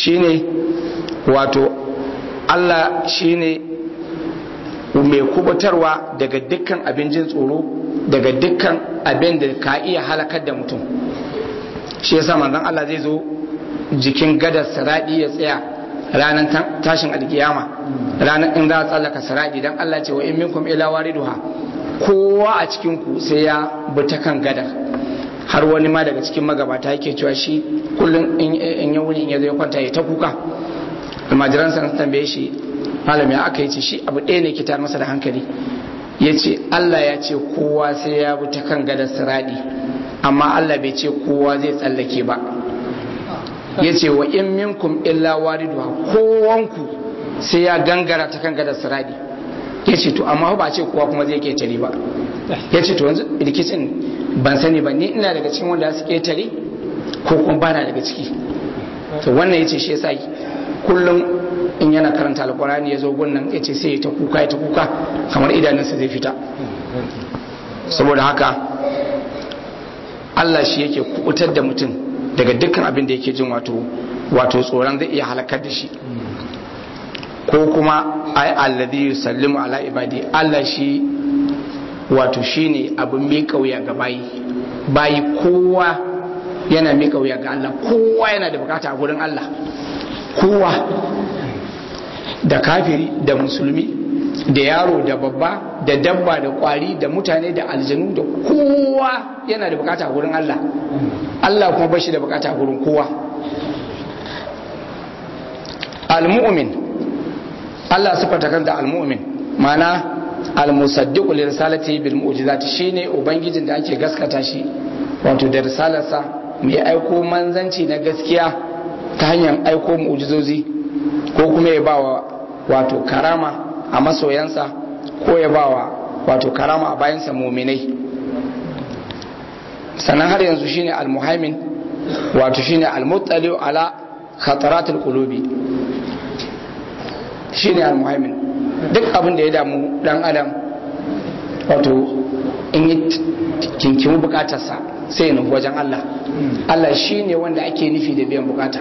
Allah shine mai kubutarwa daga dukkan abin jin tsoro, daga dukkan abin da ka iya halakar da mutum. Shi yasa manzon Allah zai zo jikin gadar siradi ya tsaya ranar tashin alkiyama, ranar in za a tsallaka siradi, dan Allah ce wa in minkum ila wariduha, kowa a cikin ku sai ya bi ta kan gadar. Har wani ma daga cikin magabata yake cewa shi kullum in ya wuni in ya zo ya kwanta ya ta kuka. Almajiransa na tambaye shi, malam ya aka yace shi abu ɗaya ne ke tar masa da hankali, yace Allah ya ce kowa sai ya bi ta kan gadar siradi, amma Allah bai ce kowa zai tsallake ba. Yace wa in minkum illa wariduha, kowanku sai ya gangara ta kan gadar siradi. Yace to amma ba ce kowa kuma zai ketare ba. Yace to yanzu rikicin ban sani ba, ni ina daga cikin wanda su ketare ko kuma bana daga ciki. To wannan yace shi yasa kullum in yana karanta alkurani ya zo gunnan yace sai ya ta kuka kamar idanunsa zai fita. Saboda haka Allah shi yake kubutar da mutum daga dukkan abin da yake jin wato tsoron zai iya halakar da shi. Ko kuma ai alladhi yusallimu ala ibadi, Allah shi wato shine abin miƙa wuya ga bayi kowa yana miƙa wuya ga Allah, kowa yana da bukata a gurin Allah, kowa, da kafiri da musulmi, da yaro da babba, da dabba da kwari, da mutane da aljanu, da kowa yana da bukata a gurin Allah. Allah kuma bashi da bukata a gurin kowa. Al-mu'min, Allah sifata kanta al-mu'min, mana al-musaddiqu li risalati bil mu'jizati, shine ubangijin da ake gaskata shi wato da risalarsa, mai aiko manzanci na gaskiya ta hanyar aiko mu'jizozi, ko kuma ya bawa wato karama a masoyansa, ko ya bawa wato karama a bayansa mu'minai. Sannan har yanzu shine al-muhaimin, wato shine al-muttali'u ala khataratul qulubi, shine al-muhaimin. Duk abin da ya damu dan adam, wato in yi kinkimu bukatarsa sai ya nufi wajen Allah. Allah shine wanda ake nufi da biyan bukata.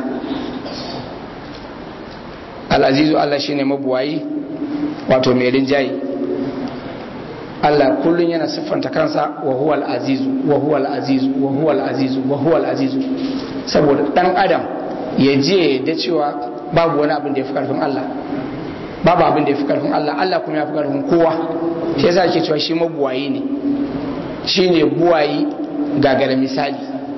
Al-azizu, Allah shine mabuwayi, wato mai rinjayi. Allah kullun yana siffanta kansa wa huwa al-azizu wa huwa al-azizu wa huwa al-azizu wa huwa al-azizu, saboda dan adam ya je da cewa babu wani abin da ya fi karfin Allah, babu abin da ya fi karfin Allah, Allah kuma ya fi karfin kowa. Shi yasa ake cewa shi mabuwayi ne, shine buwayi gagara misali.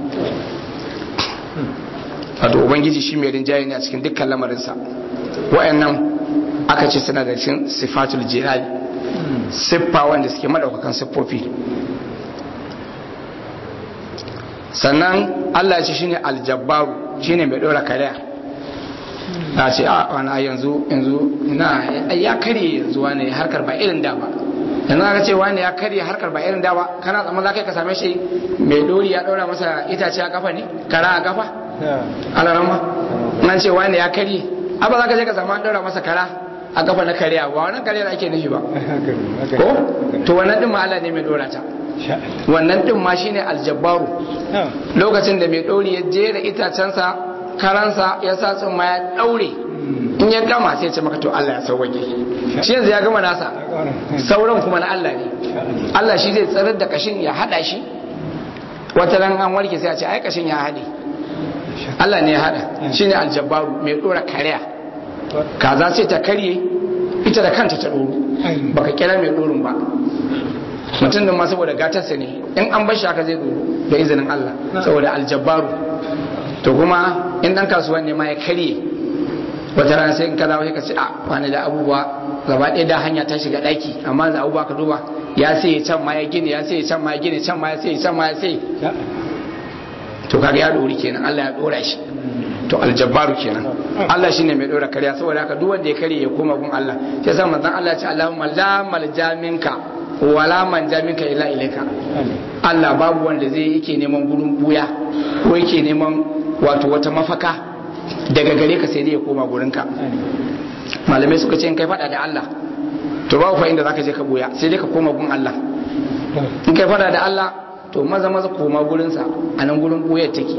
Wato ubangiji shi mai rinjaye ne a cikin dukkan lamarinsa. Wa'annan aka ce suna da cikin sifatul jihad, siffa wanda suke madaukakan siffofi. Sannan Allah ya ce shine aljabbaru, shine mai dora kariya. Na ce a wani yanzu na ya karye yanzu wani harkar ba irin da ba, yanzu aka ce wani ya karye harkar ba irin da ba, kana tsamman za ka same shi mai dori ya ɗora masa itace a kafa ne, kara a kafa alarama. Nan ce wani ya karye, abba za ka je ka samu an ɗora masa kara a kafa na kariya, ba wannan kariyar ake nufi ba ko to wannan din ma Allah ne mai dora ta. Wannan din ma shine aljabbaru. Lokacin da mai dori ya jera itacensa, karansa ya sa tsumma ya daure, in ya gama sai ce maka to Allah ya sauwake shi, yanzu ya gama nasa, sauran kuma na Allah ne. Allah shi zai tsarar da kashin ya hada shi, wata ran an warke sai a ce ai kashin ya hade, Allah ne ya hada. Shine aljabbaru, mai dora kariya. Kaza sai ta karye ita da kanta ta doro, baka kira mai dorin ba. Mutum din ma saboda gatarsa ne, in an bar shi haka zai doro da izinin Allah, saboda aljabbaru. To kuma in dan kasuwa ne ma ya karye, wata rana sai in ka dawo sai ka ce a wani da abubuwa gaba ɗaya da hanya ta shiga ɗaki, amma da abubuwa ka duba ya sai can ma ya gine, ya sai can ma ya gine, can ma ya sai can ma ya sai. To kaga ya dori kenan, Allah ya dora shi. to aljabbaru kenan Allah shine mai dora kariya saboda haka duk wanda ya kare ya koma gun Allah sai yasa manzon Allah ya ce Allahumma la malja minka wala manja minka illa ilaika Allah babu wanda zai yake neman gurin buya ko yake neman wato wata mafaka daga gare ka sai dai ya koma gurinka malamai suka ce in kai fada da Allah to babu fa inda zaka je ka buya sai dai ka koma gun Allah in kai fada da Allah to maza koma gurinsa a nan gurin buyar take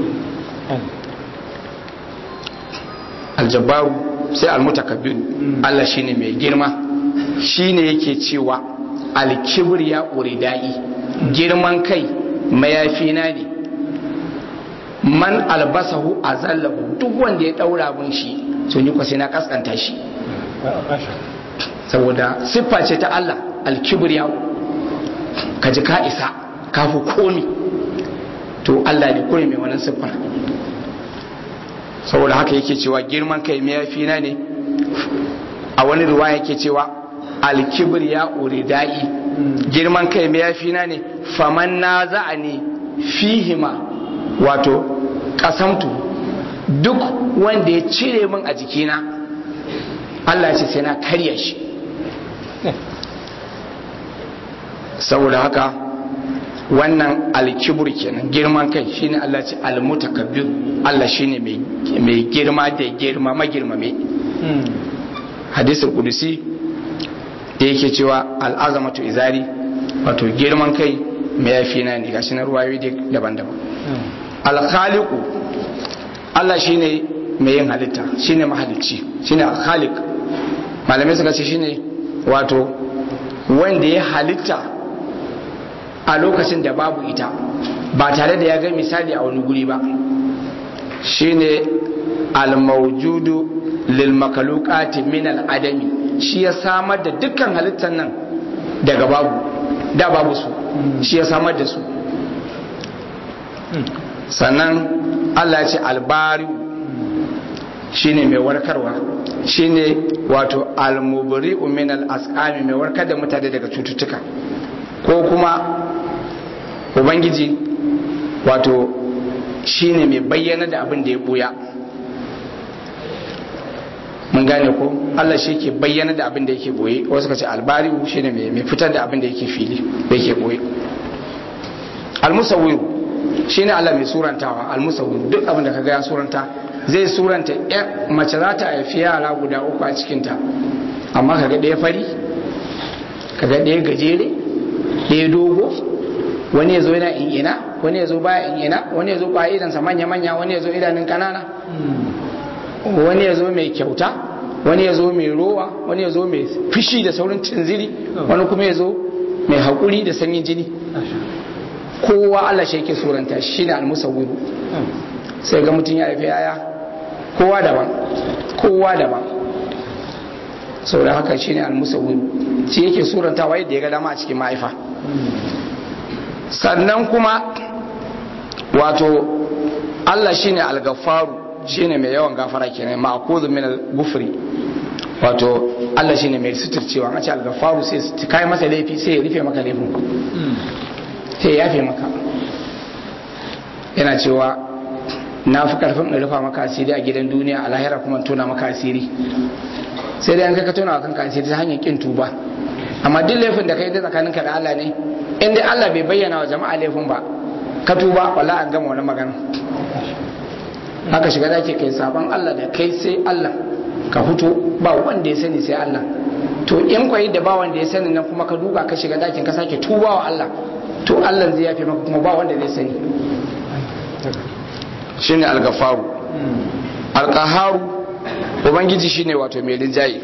aljabbaru sai almutakabbiru Allah shine mai girma shine yake cewa alkibriya uridai girman kai mayafina ne man albasahu azallahu duk wanda ya daura mun shi to ni ko sai na kaskanta shi saboda siffa ce ta Allah alkibriya kaji ka isa kafu komi to Allah ne kure mai wannan siffar saboda haka yake cewa girman kai mayafina ne a wani ruwa yake cewa alkibir ya uridai girman kai mayafina ne faman na za'ani fihima wato kasamtu duk wanda ya cire min a jikina Allah ya ce sai na karya shi saboda haka wannan alkibur kenan girman kai shine Allah ce almutakabbir Allah shine mai girma da girma magirmame hadisul qudusi da yake cewa al'azamatu izari wato girman kai mai yafina ne gashi na ruwayoyi daban-daban alkhaliqu Allah shine mai yin halitta shine mahalicci shine alkhaliq malamai suka ce shine wato wanda ya halitta a lokacin da babu ita ba tare da ya ga misali a wani guri ba shine al-mawjudu lil makhluqati min al-adami shi ya samar da dukkan halittar nan daga babu su shi ya samar da su sannan Allah ya ce al-bari shine mai warkarwa shine wato al-mubri'u min al-asqami mai warkar da mutane daga cututtuka ko kuma ubangiji wato shine mai bayyana da abin da ya buya mun gane ko Allah shi ke bayyana da abin da yake boye wasu ka ce albari'u shine mai fitar da abin da yake fili da yake boye almusawwir shine Allah mai surantawa almusawwir duk abin da kaga ya suranta zai suranta mace za ta haifi yara guda uku a cikinta amma kaga ɗaya fari kaga ɗaya gajere ɗaya dogo wani ya zo yana ina wani ya zo baya ina wani ya zo baya idansa manya-manya wani ya zo idanun kanana wani ya zo mai kyauta wani ya zo mai rowa wani ya zo mai fishi da saurin cinziri wani kuma ya zo mai haƙuri da sanyin jini kowa Allah shi yake suranta shi ne almusawwiru sai ga mutum ya haifi yaya kowa daban sau da haka shi ne almusawwiru shi yake surantawa yadda ya ga dama a cikin mahaifa sannan kuma wato Allah shine al-gaffaru shine mai yawan gafara kenan ma'khudhu min al-ghufri wato Allah shine mai suturcewa an ce al-gaffaru sai kai masa laifi sai ya rufe maka laifin sai ya yafe maka yana cewa na fi karfin in rufa maka asiri a gidan duniya a lahira kuma tona maka asiri sai dai an ka tona kanka asiri ta hanyar kin tuba amma duk laifin da kai da tsakaninka da Allah ne in dai Allah bai bayyana wa jama'a laifin ba ka tuba wallahi an gama wani magana haka shiga dake kai saban Allah da kai sai Allah ka fito ba wanda ya sani sai Allah to in kwayi da ba wanda ya sani nan kuma ka duba ka shiga dakin ka sake tuba wa Allah to Allah zai yafe maka kuma ba wanda zai sani shine al-ghafaru al-qaharu ubangiji shine wato mai rinjaye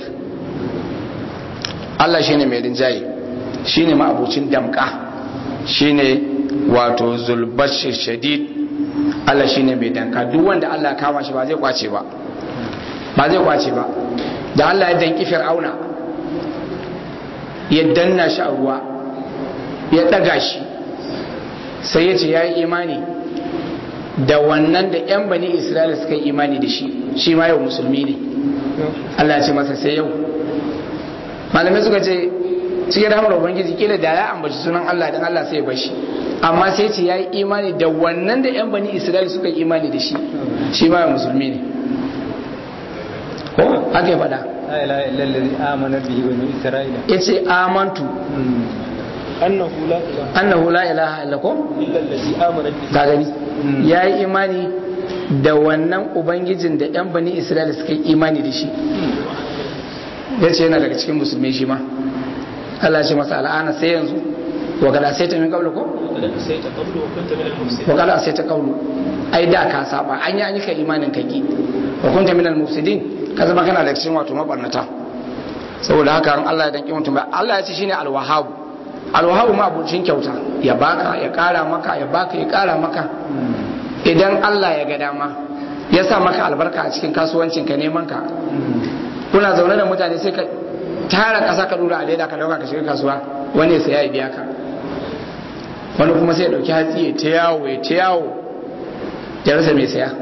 Allah shine mai rinjaye shine ma'abucin damka shine wato zulbashi shadid Allah shine mai danka duk wanda Allah kama shi ba zai kwace ba da Allah ya danki fir'auna ya danna shi a ruwa ya daga shi sai ya ce ya yi imani da wannan da 'yan bani Isra'ila suka yi imani da shi ma yau musulmi ne Allah ya ce masa sai yau malamai suka ce cikin rahamar ubangiji kila da ya ambaci sunan Allah dan Allah sai ya bashi amma sai ce yayi imani da wannan da yan bani Isra'ila suka yi imani da shi ma musulmi ne ko haka ya faɗa la ilaha illa allazi amana bihi bani isra'ila yace amantu annahu la ilaha illa ko illa allazi amana bihi ka gani yayi imani da wannan ubangijin da yan bani Isra'ila suka yi imani da shi yace yana daga cikin musulmi shi ma Allah ya ce masa al'ana sai yanzu wa kada sai ta min kablu ko wa kada sai ta kablu ai da ka saba an yi ka imanin kaki wa kunta minal mufsidin ka zama kana da cikin wato mabarnata saboda haka an Allah ya danki mutum ba Allah ya ce shine al-wahhab al-wahhab ma abucin kyauta ya baka ya kara maka ya baka ya kara maka idan Allah ya ga dama ya sa maka albarka a cikin kasuwancin ka neman ka kuna zaune da mutane sai ka tara kasa ka dura a leda ka dauka ka shiga kasuwa wani sai ya biya ka wani kuma sai ya dauki hatsi ya ta yawo ya rasa mai saya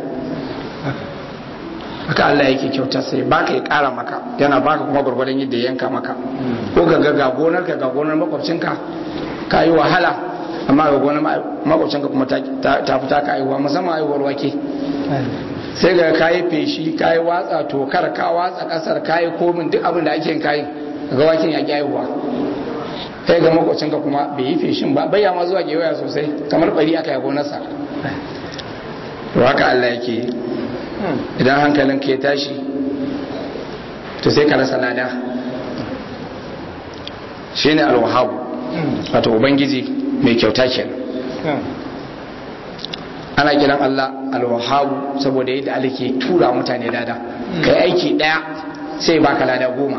haka Allah yake kyauta sai baka ya kara maka yana baka kuma gurgurdan yadda ya yanka maka ko ga gonar ka ga gonar makwabcinka ka yi wahala amma ga gonar makwabcinka kuma ta fita ka aiwa musamman aiwar wake sai ga kayi feshi kayi watsa tokar ka watsa kasar kayi komin duk abin da ake yin kayin ga waken ya aiwa sai ga makwabcinka kuma bai yi feshin ba bayya ma zuwa gewaya sosai kamar bari aka yi gonarsa to haka Allah yake idan hankalin ka ya tashi to sai ka rasa lada shine al-wahhab wato ubangiji mai kyauta kenan ana kiran Allah al-wahhab saboda yadda Allah ke tura mutane lada kai aiki daya sai baka lada 10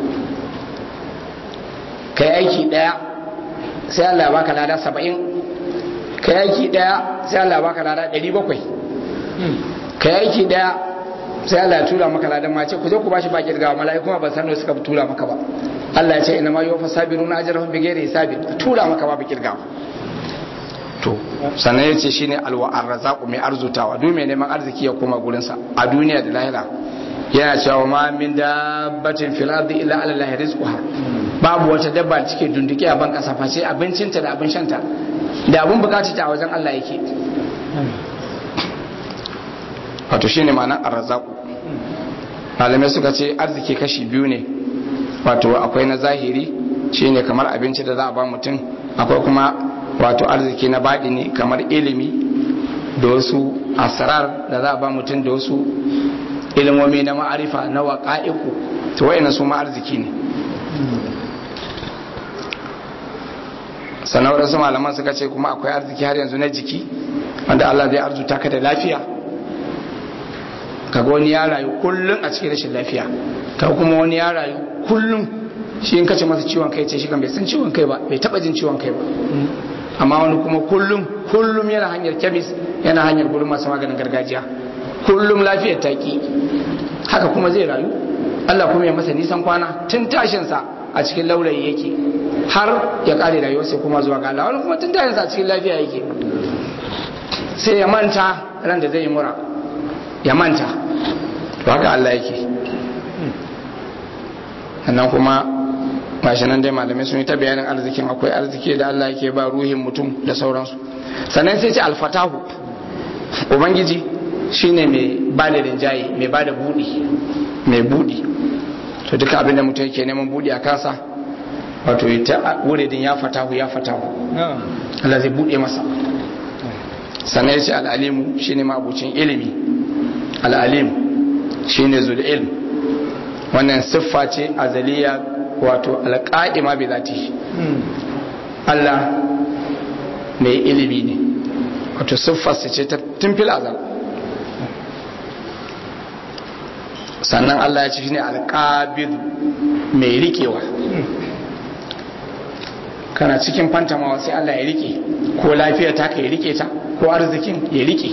kai aiki daya sai Allah baka lada 70 kai aiki daya sai Allah baka lada 700 kai aiki daya sai Allah ya tura maka ladan ma ce ku je ku bashi baki daga mala'iku ba san suka tura maka ba Allah ya ce inna ma yuwaffa sabiruna ajrahum bighairi hisabin tura maka ba baki daga to sannan ya ce shine al-razzaqu mai arzutawa duk mai neman arziki ya koma gurin sa a duniya da lahira yana cewa ma min dabbatin fil ardi illa ala allahi rizquha babu wata dabba da take dunduke a ban kasa face abincinta da abin shanta da abin bukatarta a wajen Allah yake wato shine ma'anar arzaku malamai suka ce arziki kashi biyu ne wato akwai na zahiri shine kamar abinci da za a ba mutum akwai kuma wato arziki na baɗi ne kamar ilimi da wasu asrar da za a ba mutum da wasu ilimomi na ma'arifa na waƙa'iku to wayannan su ma arziki ne sannan waɗansu malaman suka ce kuma akwai arziki har yanzu na jiki wanda Allah zai arzuta ka da lafiya kaga wani ya rayu kullum a cikin rashin lafiya kaga kuma wani ya rayu kullum shi in kace masa ciwon kai ce shi kan bai san ciwon kai ba bai taba jin ciwon kai ba amma wani kuma kullum yana hanyar kemis yana hanyar gurin masu maganin gargajiya kullum lafiyar taki haka kuma zai rayu Allah kuma ya masa nisan kwana tun tashin sa a cikin laulayi yake har ya kare rayuwar sai kuma zuwa ga Allah wani kuma tun tashin sa a cikin lafiya yake sai ya manta ran da zai yi mura ya manta to haka Allah yake sannan kuma mashi nan dai malamai sun yi ta bayanin arzikin akwai arziki da Allah yake ba ruhin mutum da sauransu sannan sai ce alfatahu ubangiji shine mai ba da rinjaye mai ba da budi mai budi to duka abinda mutum yake neman budi a kansa wato ita wuridin ya fatahu Allah zai bude masa sannan ya ce al'alimu shine mabucin ilimi al'alim shine zul ilm wannan siffa ce azaliya wato alqa'ima bi zati Allah mai ilimi ne wato siffarsa ce ta tunfil azal sannan Allah ya ce shine alqabid mai rikewa kana cikin fantamawa sai Allah ya rike ko lafiya ta ka ya rike ta ko arzikin ya rike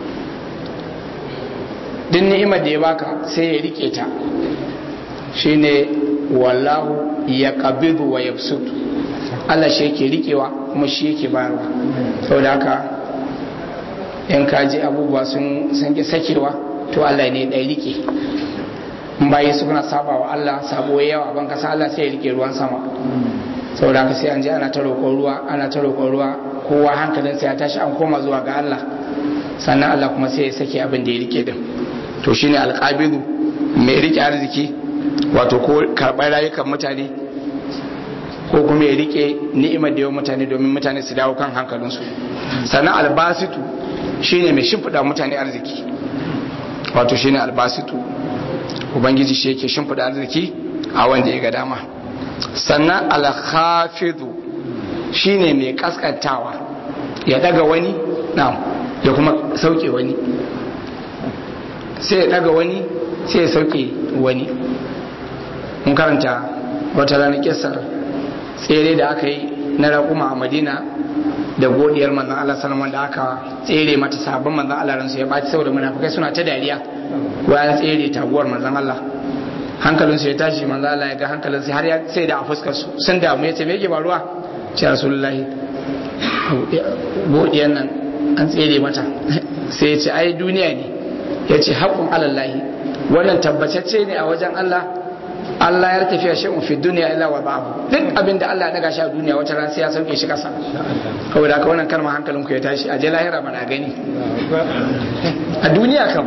din ni'imar da ya baka sai ya rike ta shine wallahu ya qabidu wa yabsut Allah shi yake rikewa kuma shi yake bayarwa saboda haka in ka ji abubuwa sun ki sakewa to Allah ne dai rike in bayi suna saba wa Allah sabo yawa ban kasa Allah sai ya rike ruwan sama saboda haka sai an je ana ta roƙon ruwa kowa hankalinsa ya tashi an koma zuwa ga Allah sannan Allah kuma sai ya sake abin da ya rike din to shine alqabidu mai rike arziki wato ko karɓar rayukan mutane ko kuma ya rike ni'imar da yawan mutane domin mutane su dawo kan hankalinsu sannan albasitu shine mai shimfiɗa mutane arziki wato shine albasitu ubangiji shi yake shimfiɗa arziki a wanda ya ga dama sannan alhafizu shine mai kaskantawa ya daga wani na ya kuma sauke wani sai ya daga wani sai ya sauke wani mun karanta wata ranar kisar tsere da aka yi na raƙuma a madina da godiyar manzan Allah salman da aka tsere mata sabon manzan Allah ransu ya ɓaci saboda munafikai suna ta dariya ya tsere taguwar manzan Allah hankalinsu ya tashi manzan Allah ya ga hankalinsu har ya sai da a fuskar su sun damu ya ce me yake faruwa ce rasulullahi godiyar nan an tsere mata sai ya ce ai duniya ne ya ce haƙƙun alallahi wannan tabbatacce ne a wajen Allah ya tafiya shi'un fi duniya illa wa ba'u duk abin da Allah ya daga shi a duniya wata ran sai ya sauke shi kasa kawai da wannan kalmar hankalinku ya tashi a je lahira mana gani a duniya kam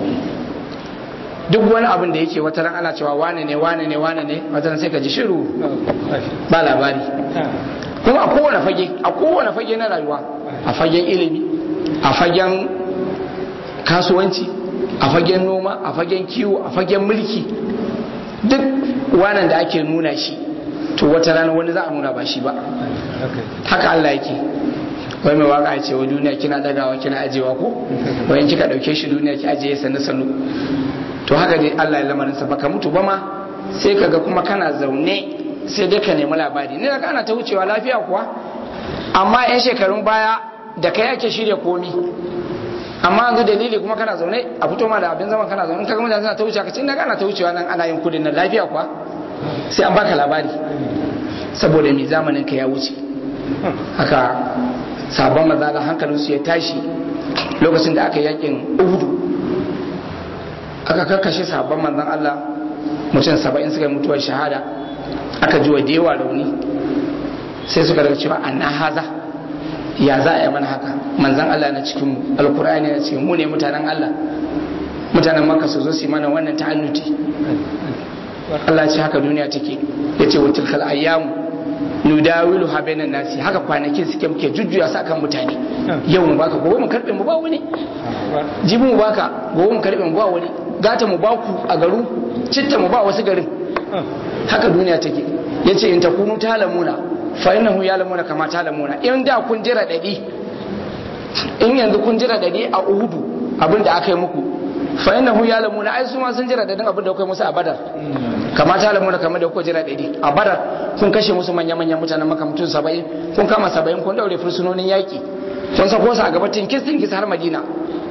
duk wani abin da yake wata ran ana cewa wane ne wata ran sai ka ji shiru ba labari kuma a kowane fage na rayuwa a fagen ilimi a fagen kasuwanci a fagen noma a fagen kiwo a fagen mulki duk wannan da ake nuna shi to wata rana wani za a nuna ba shi ba haka Allah yake wai mai waka ya ce wa duniya kina dagawa kina ajewa ko wayan kika dauke shi duniya ki ajiye sannu to haka dai Allah ya lamarin sa baka mutu ba ma sai kaga kuma kana zaune sai dai ka nemi labari ne daga ana ta wucewa lafiya kuwa amma yan shekarun baya da kai ake shirya komi amma yanzu dalili kuma kana zaune a fito ma da abin zaman kana zaune kaga mutane suna ta wuce ka ce na ana ta wucewa nan ana yin kudin nan lafiya kuwa sai an baka labari saboda mai zamanin ka ya wuce haka sabon maza da hankalinsu ya tashi lokacin da aka yakin uhudu aka karkashe sabon manzan Allah mutum 70 suka yi mutuwar shahada aka ji wa dewa rauni sai suka daga cewa an haza ya za a yi mana haka manzan Allah na cikin alkur'ani na cikin mu ne mutanen Allah mutanen maka su zo su mana wannan ta'annuti Allah ce haka duniya take yace wa tilkal ayyamu nudawilu ha bainan nasi haka kwanakin suke muke jujjuya su akan mutane yau mu baka gobe mu karbe mu ba wani jibi mu baka gobe mu karbe mu ba wani gata mu baku a garu citta mu ba wasu garin haka duniya take yace in takunu talamuna fa innahu yalamuna kama talamuna in da kun jira dadi in yanzu kun jira dadi a Uhudu abinda aka yi muku fa innahu yalamuna ai su ma sun jira dadin abinda kai musu a Badar kama talamuna kama da kuka jira dadi a Badar kun kashe musu manyan mutanen Makka mutum 70 kun kama 70 kun daure fursunonin yaki kun sako su a gabatin kisin har Madina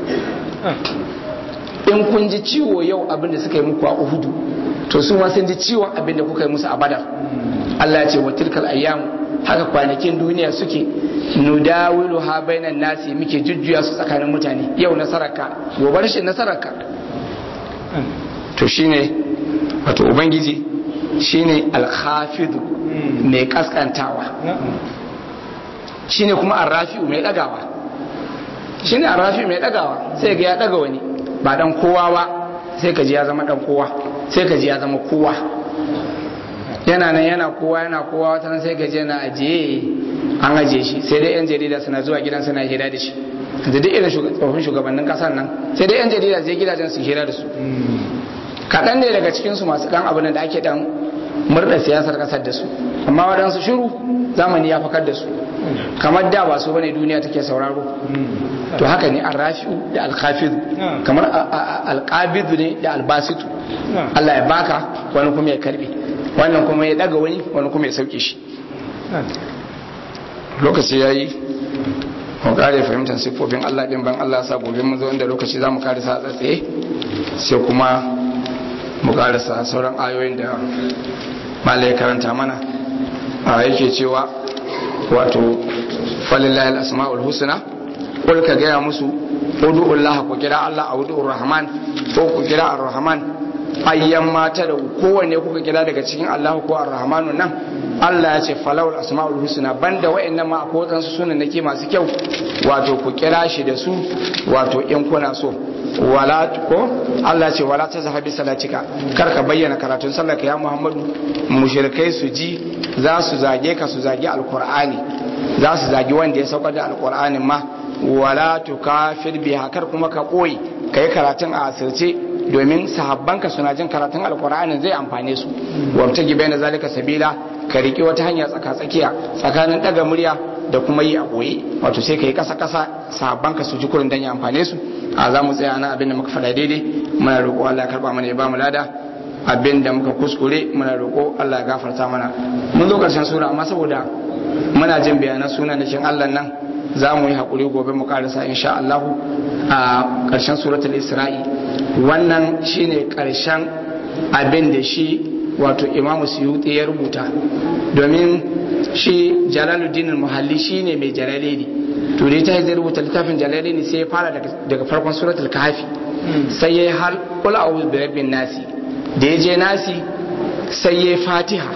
in kun ji ciwo yau abinda suka yi muku a Uhudu to su ma sun ji ciwon abinda kuka yi musu a Badar Allah ya ce wa tilkal ayyam haka kwanakin duniya suke nudawilu ha bainan nasi muke jujjuya su tsakanin mutane yau nasararka gobe rashin nasararka to shine wato ubangiji shine al-khafidu mai kaskantawa shine kuma ar-rafi'u mai dagawa shine ar-rafi'u mai dagawa sai ga ya daga wani ba dan kowa ba sai ka ji ya zama dan kowa sai ka ji ya zama kowa yana nan yana kowa wata nan sai gaji yana ajiye an ajiye shi sai dai yan jarida suna zuwa gidan suna hira da shi da duk irin tsofaffin shugabannin kasar nan sai dai yan jarida zai gidajen su hira da su kaɗan ne daga cikinsu masu ɗan abin da ake ɗan murɗa siyasar ƙasar da su amma waɗansu shiru zamani ya fakar da su kamar da ba su bane duniya take sauraro to haka ne arrafi'u da alkhafidu kamar alqabidu ne da albasitu Allah ya baka wani kuma ya karbe wannan kuma ya daga wani kuma ya sauke shi lokaci yayi mu kare fahimtar siffofin Allah din ban Allah sa gobe mun zo inda lokaci zamu kare sa tsatsaye sai kuma mu kare sa sauran ayoyin da malai karanta mana a yake cewa wato falillahi al-asma'ul husna kul ka gaya musu ud'ullah ku kira Allah a ud'ur rahman ko ku kira ar-rahman ayyan mata da kowanne kuka kira daga cikin Allah ko Ar-Rahmanu nan Allah ya ce falawul asma'ul husna banda wa'annan ma akwai wadansu sunan nake masu kyau wato ku kira shi da su wato in kuna so wala ko Allah ce wala tazhabi salatika kar ka bayyana karatun sallarka ya Muhammadu mushrikai su ji za su zage ka su zage alqur'ani za su zage wanda ya saukar da alqur'anin ma wala tukafir biha kar kuma ka koyi kai karatun a asirce domin sahabbanka suna jin karatun alqur'anin zai amfane su wabtaji baina zalika sabila ka riki wata hanya tsaka-tsakiya tsakanin daga murya da kuma yi a boye wato sai ka yi kasa-kasa sahabbanka su ji kurin dan ya amfane su a za mu tsaya na abin da muka faɗa daidai muna roƙo Allah ya karɓa mana ya ba mu lada abin da muka kuskure muna roƙo Allah ya gafarta mana mun zo ƙarshen sura amma saboda muna jin bayanan sunan da shin Allah nan za mu yi haƙuri gobe mu ƙarasa insha Allah a ƙarshen suratul Isra'i wannan shine ƙarshen abin da shi wato Imam Suyuti ya rubuta domin shi Jalaluddin al-Muhalli shine mai Jalalaini to dai ta zai rubuta littafin Jalalaini sai ya fara daga farkon suratul Kahfi sai ya har qul a'udhu bi rabbin nasi da ya je nasi sai ya Fatiha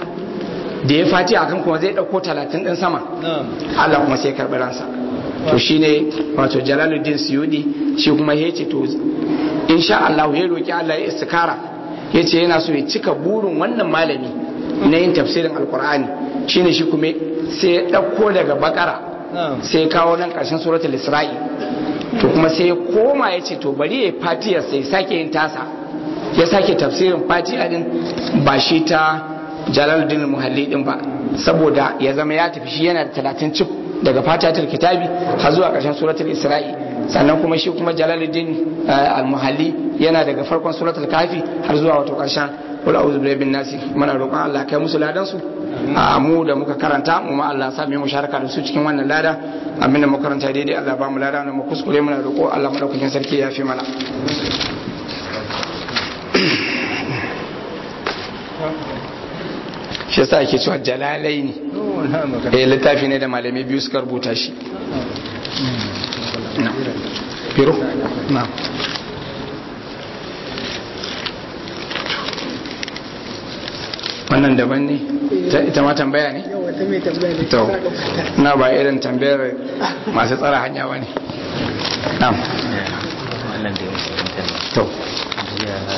da ya Fatiha kan kuma zai dauko 30 din sama Allah kuma sai ya karbi ransa to shine wato Jalaluddin Suyuti shi kuma ya ce to insha Allah ya roki Allah ya istikara yace yana so ya cika burin wannan malami na yin tafsirin alkur'ani shine shi kuma sai ya dauko daga bakara sai ya kawo nan karshen suratul isra'i to kuma sai ya koma ya ce to bari ya fatiya sai sake yin tasa ya sake tafsirin fatiha din ba shi ta Jalaluddin Muhalli din ba saboda ya zama ya tafi shi yana da 30 cif daga fatihatul kitabi har zuwa karshen suratul isra'i sannan kuma shi kuma Jalaluddin al-Muhalli yana daga farkon suratul kafi har zuwa wato karshen qul a'udhu bi rabbin nas muna roƙon Allah kai musu ladan su mu da muka karanta mu ma Allah sa mu musharaka da su cikin wannan lada abinda muka karanta daidai Allah ba mu lada mu kuskure muna roƙo Allah madaukakin sarki ya fi mana shi yasa ake cewa Jalalaini littafi ne da malamai biyu suka rubuta shi Biro? Na. Wannan daban ne? Ita ma tambaya ne? Yau wata mai tambaya ne. To, na ba irin tambayar masu tsara hanya ba ne. Na. Wannan da ya musu To.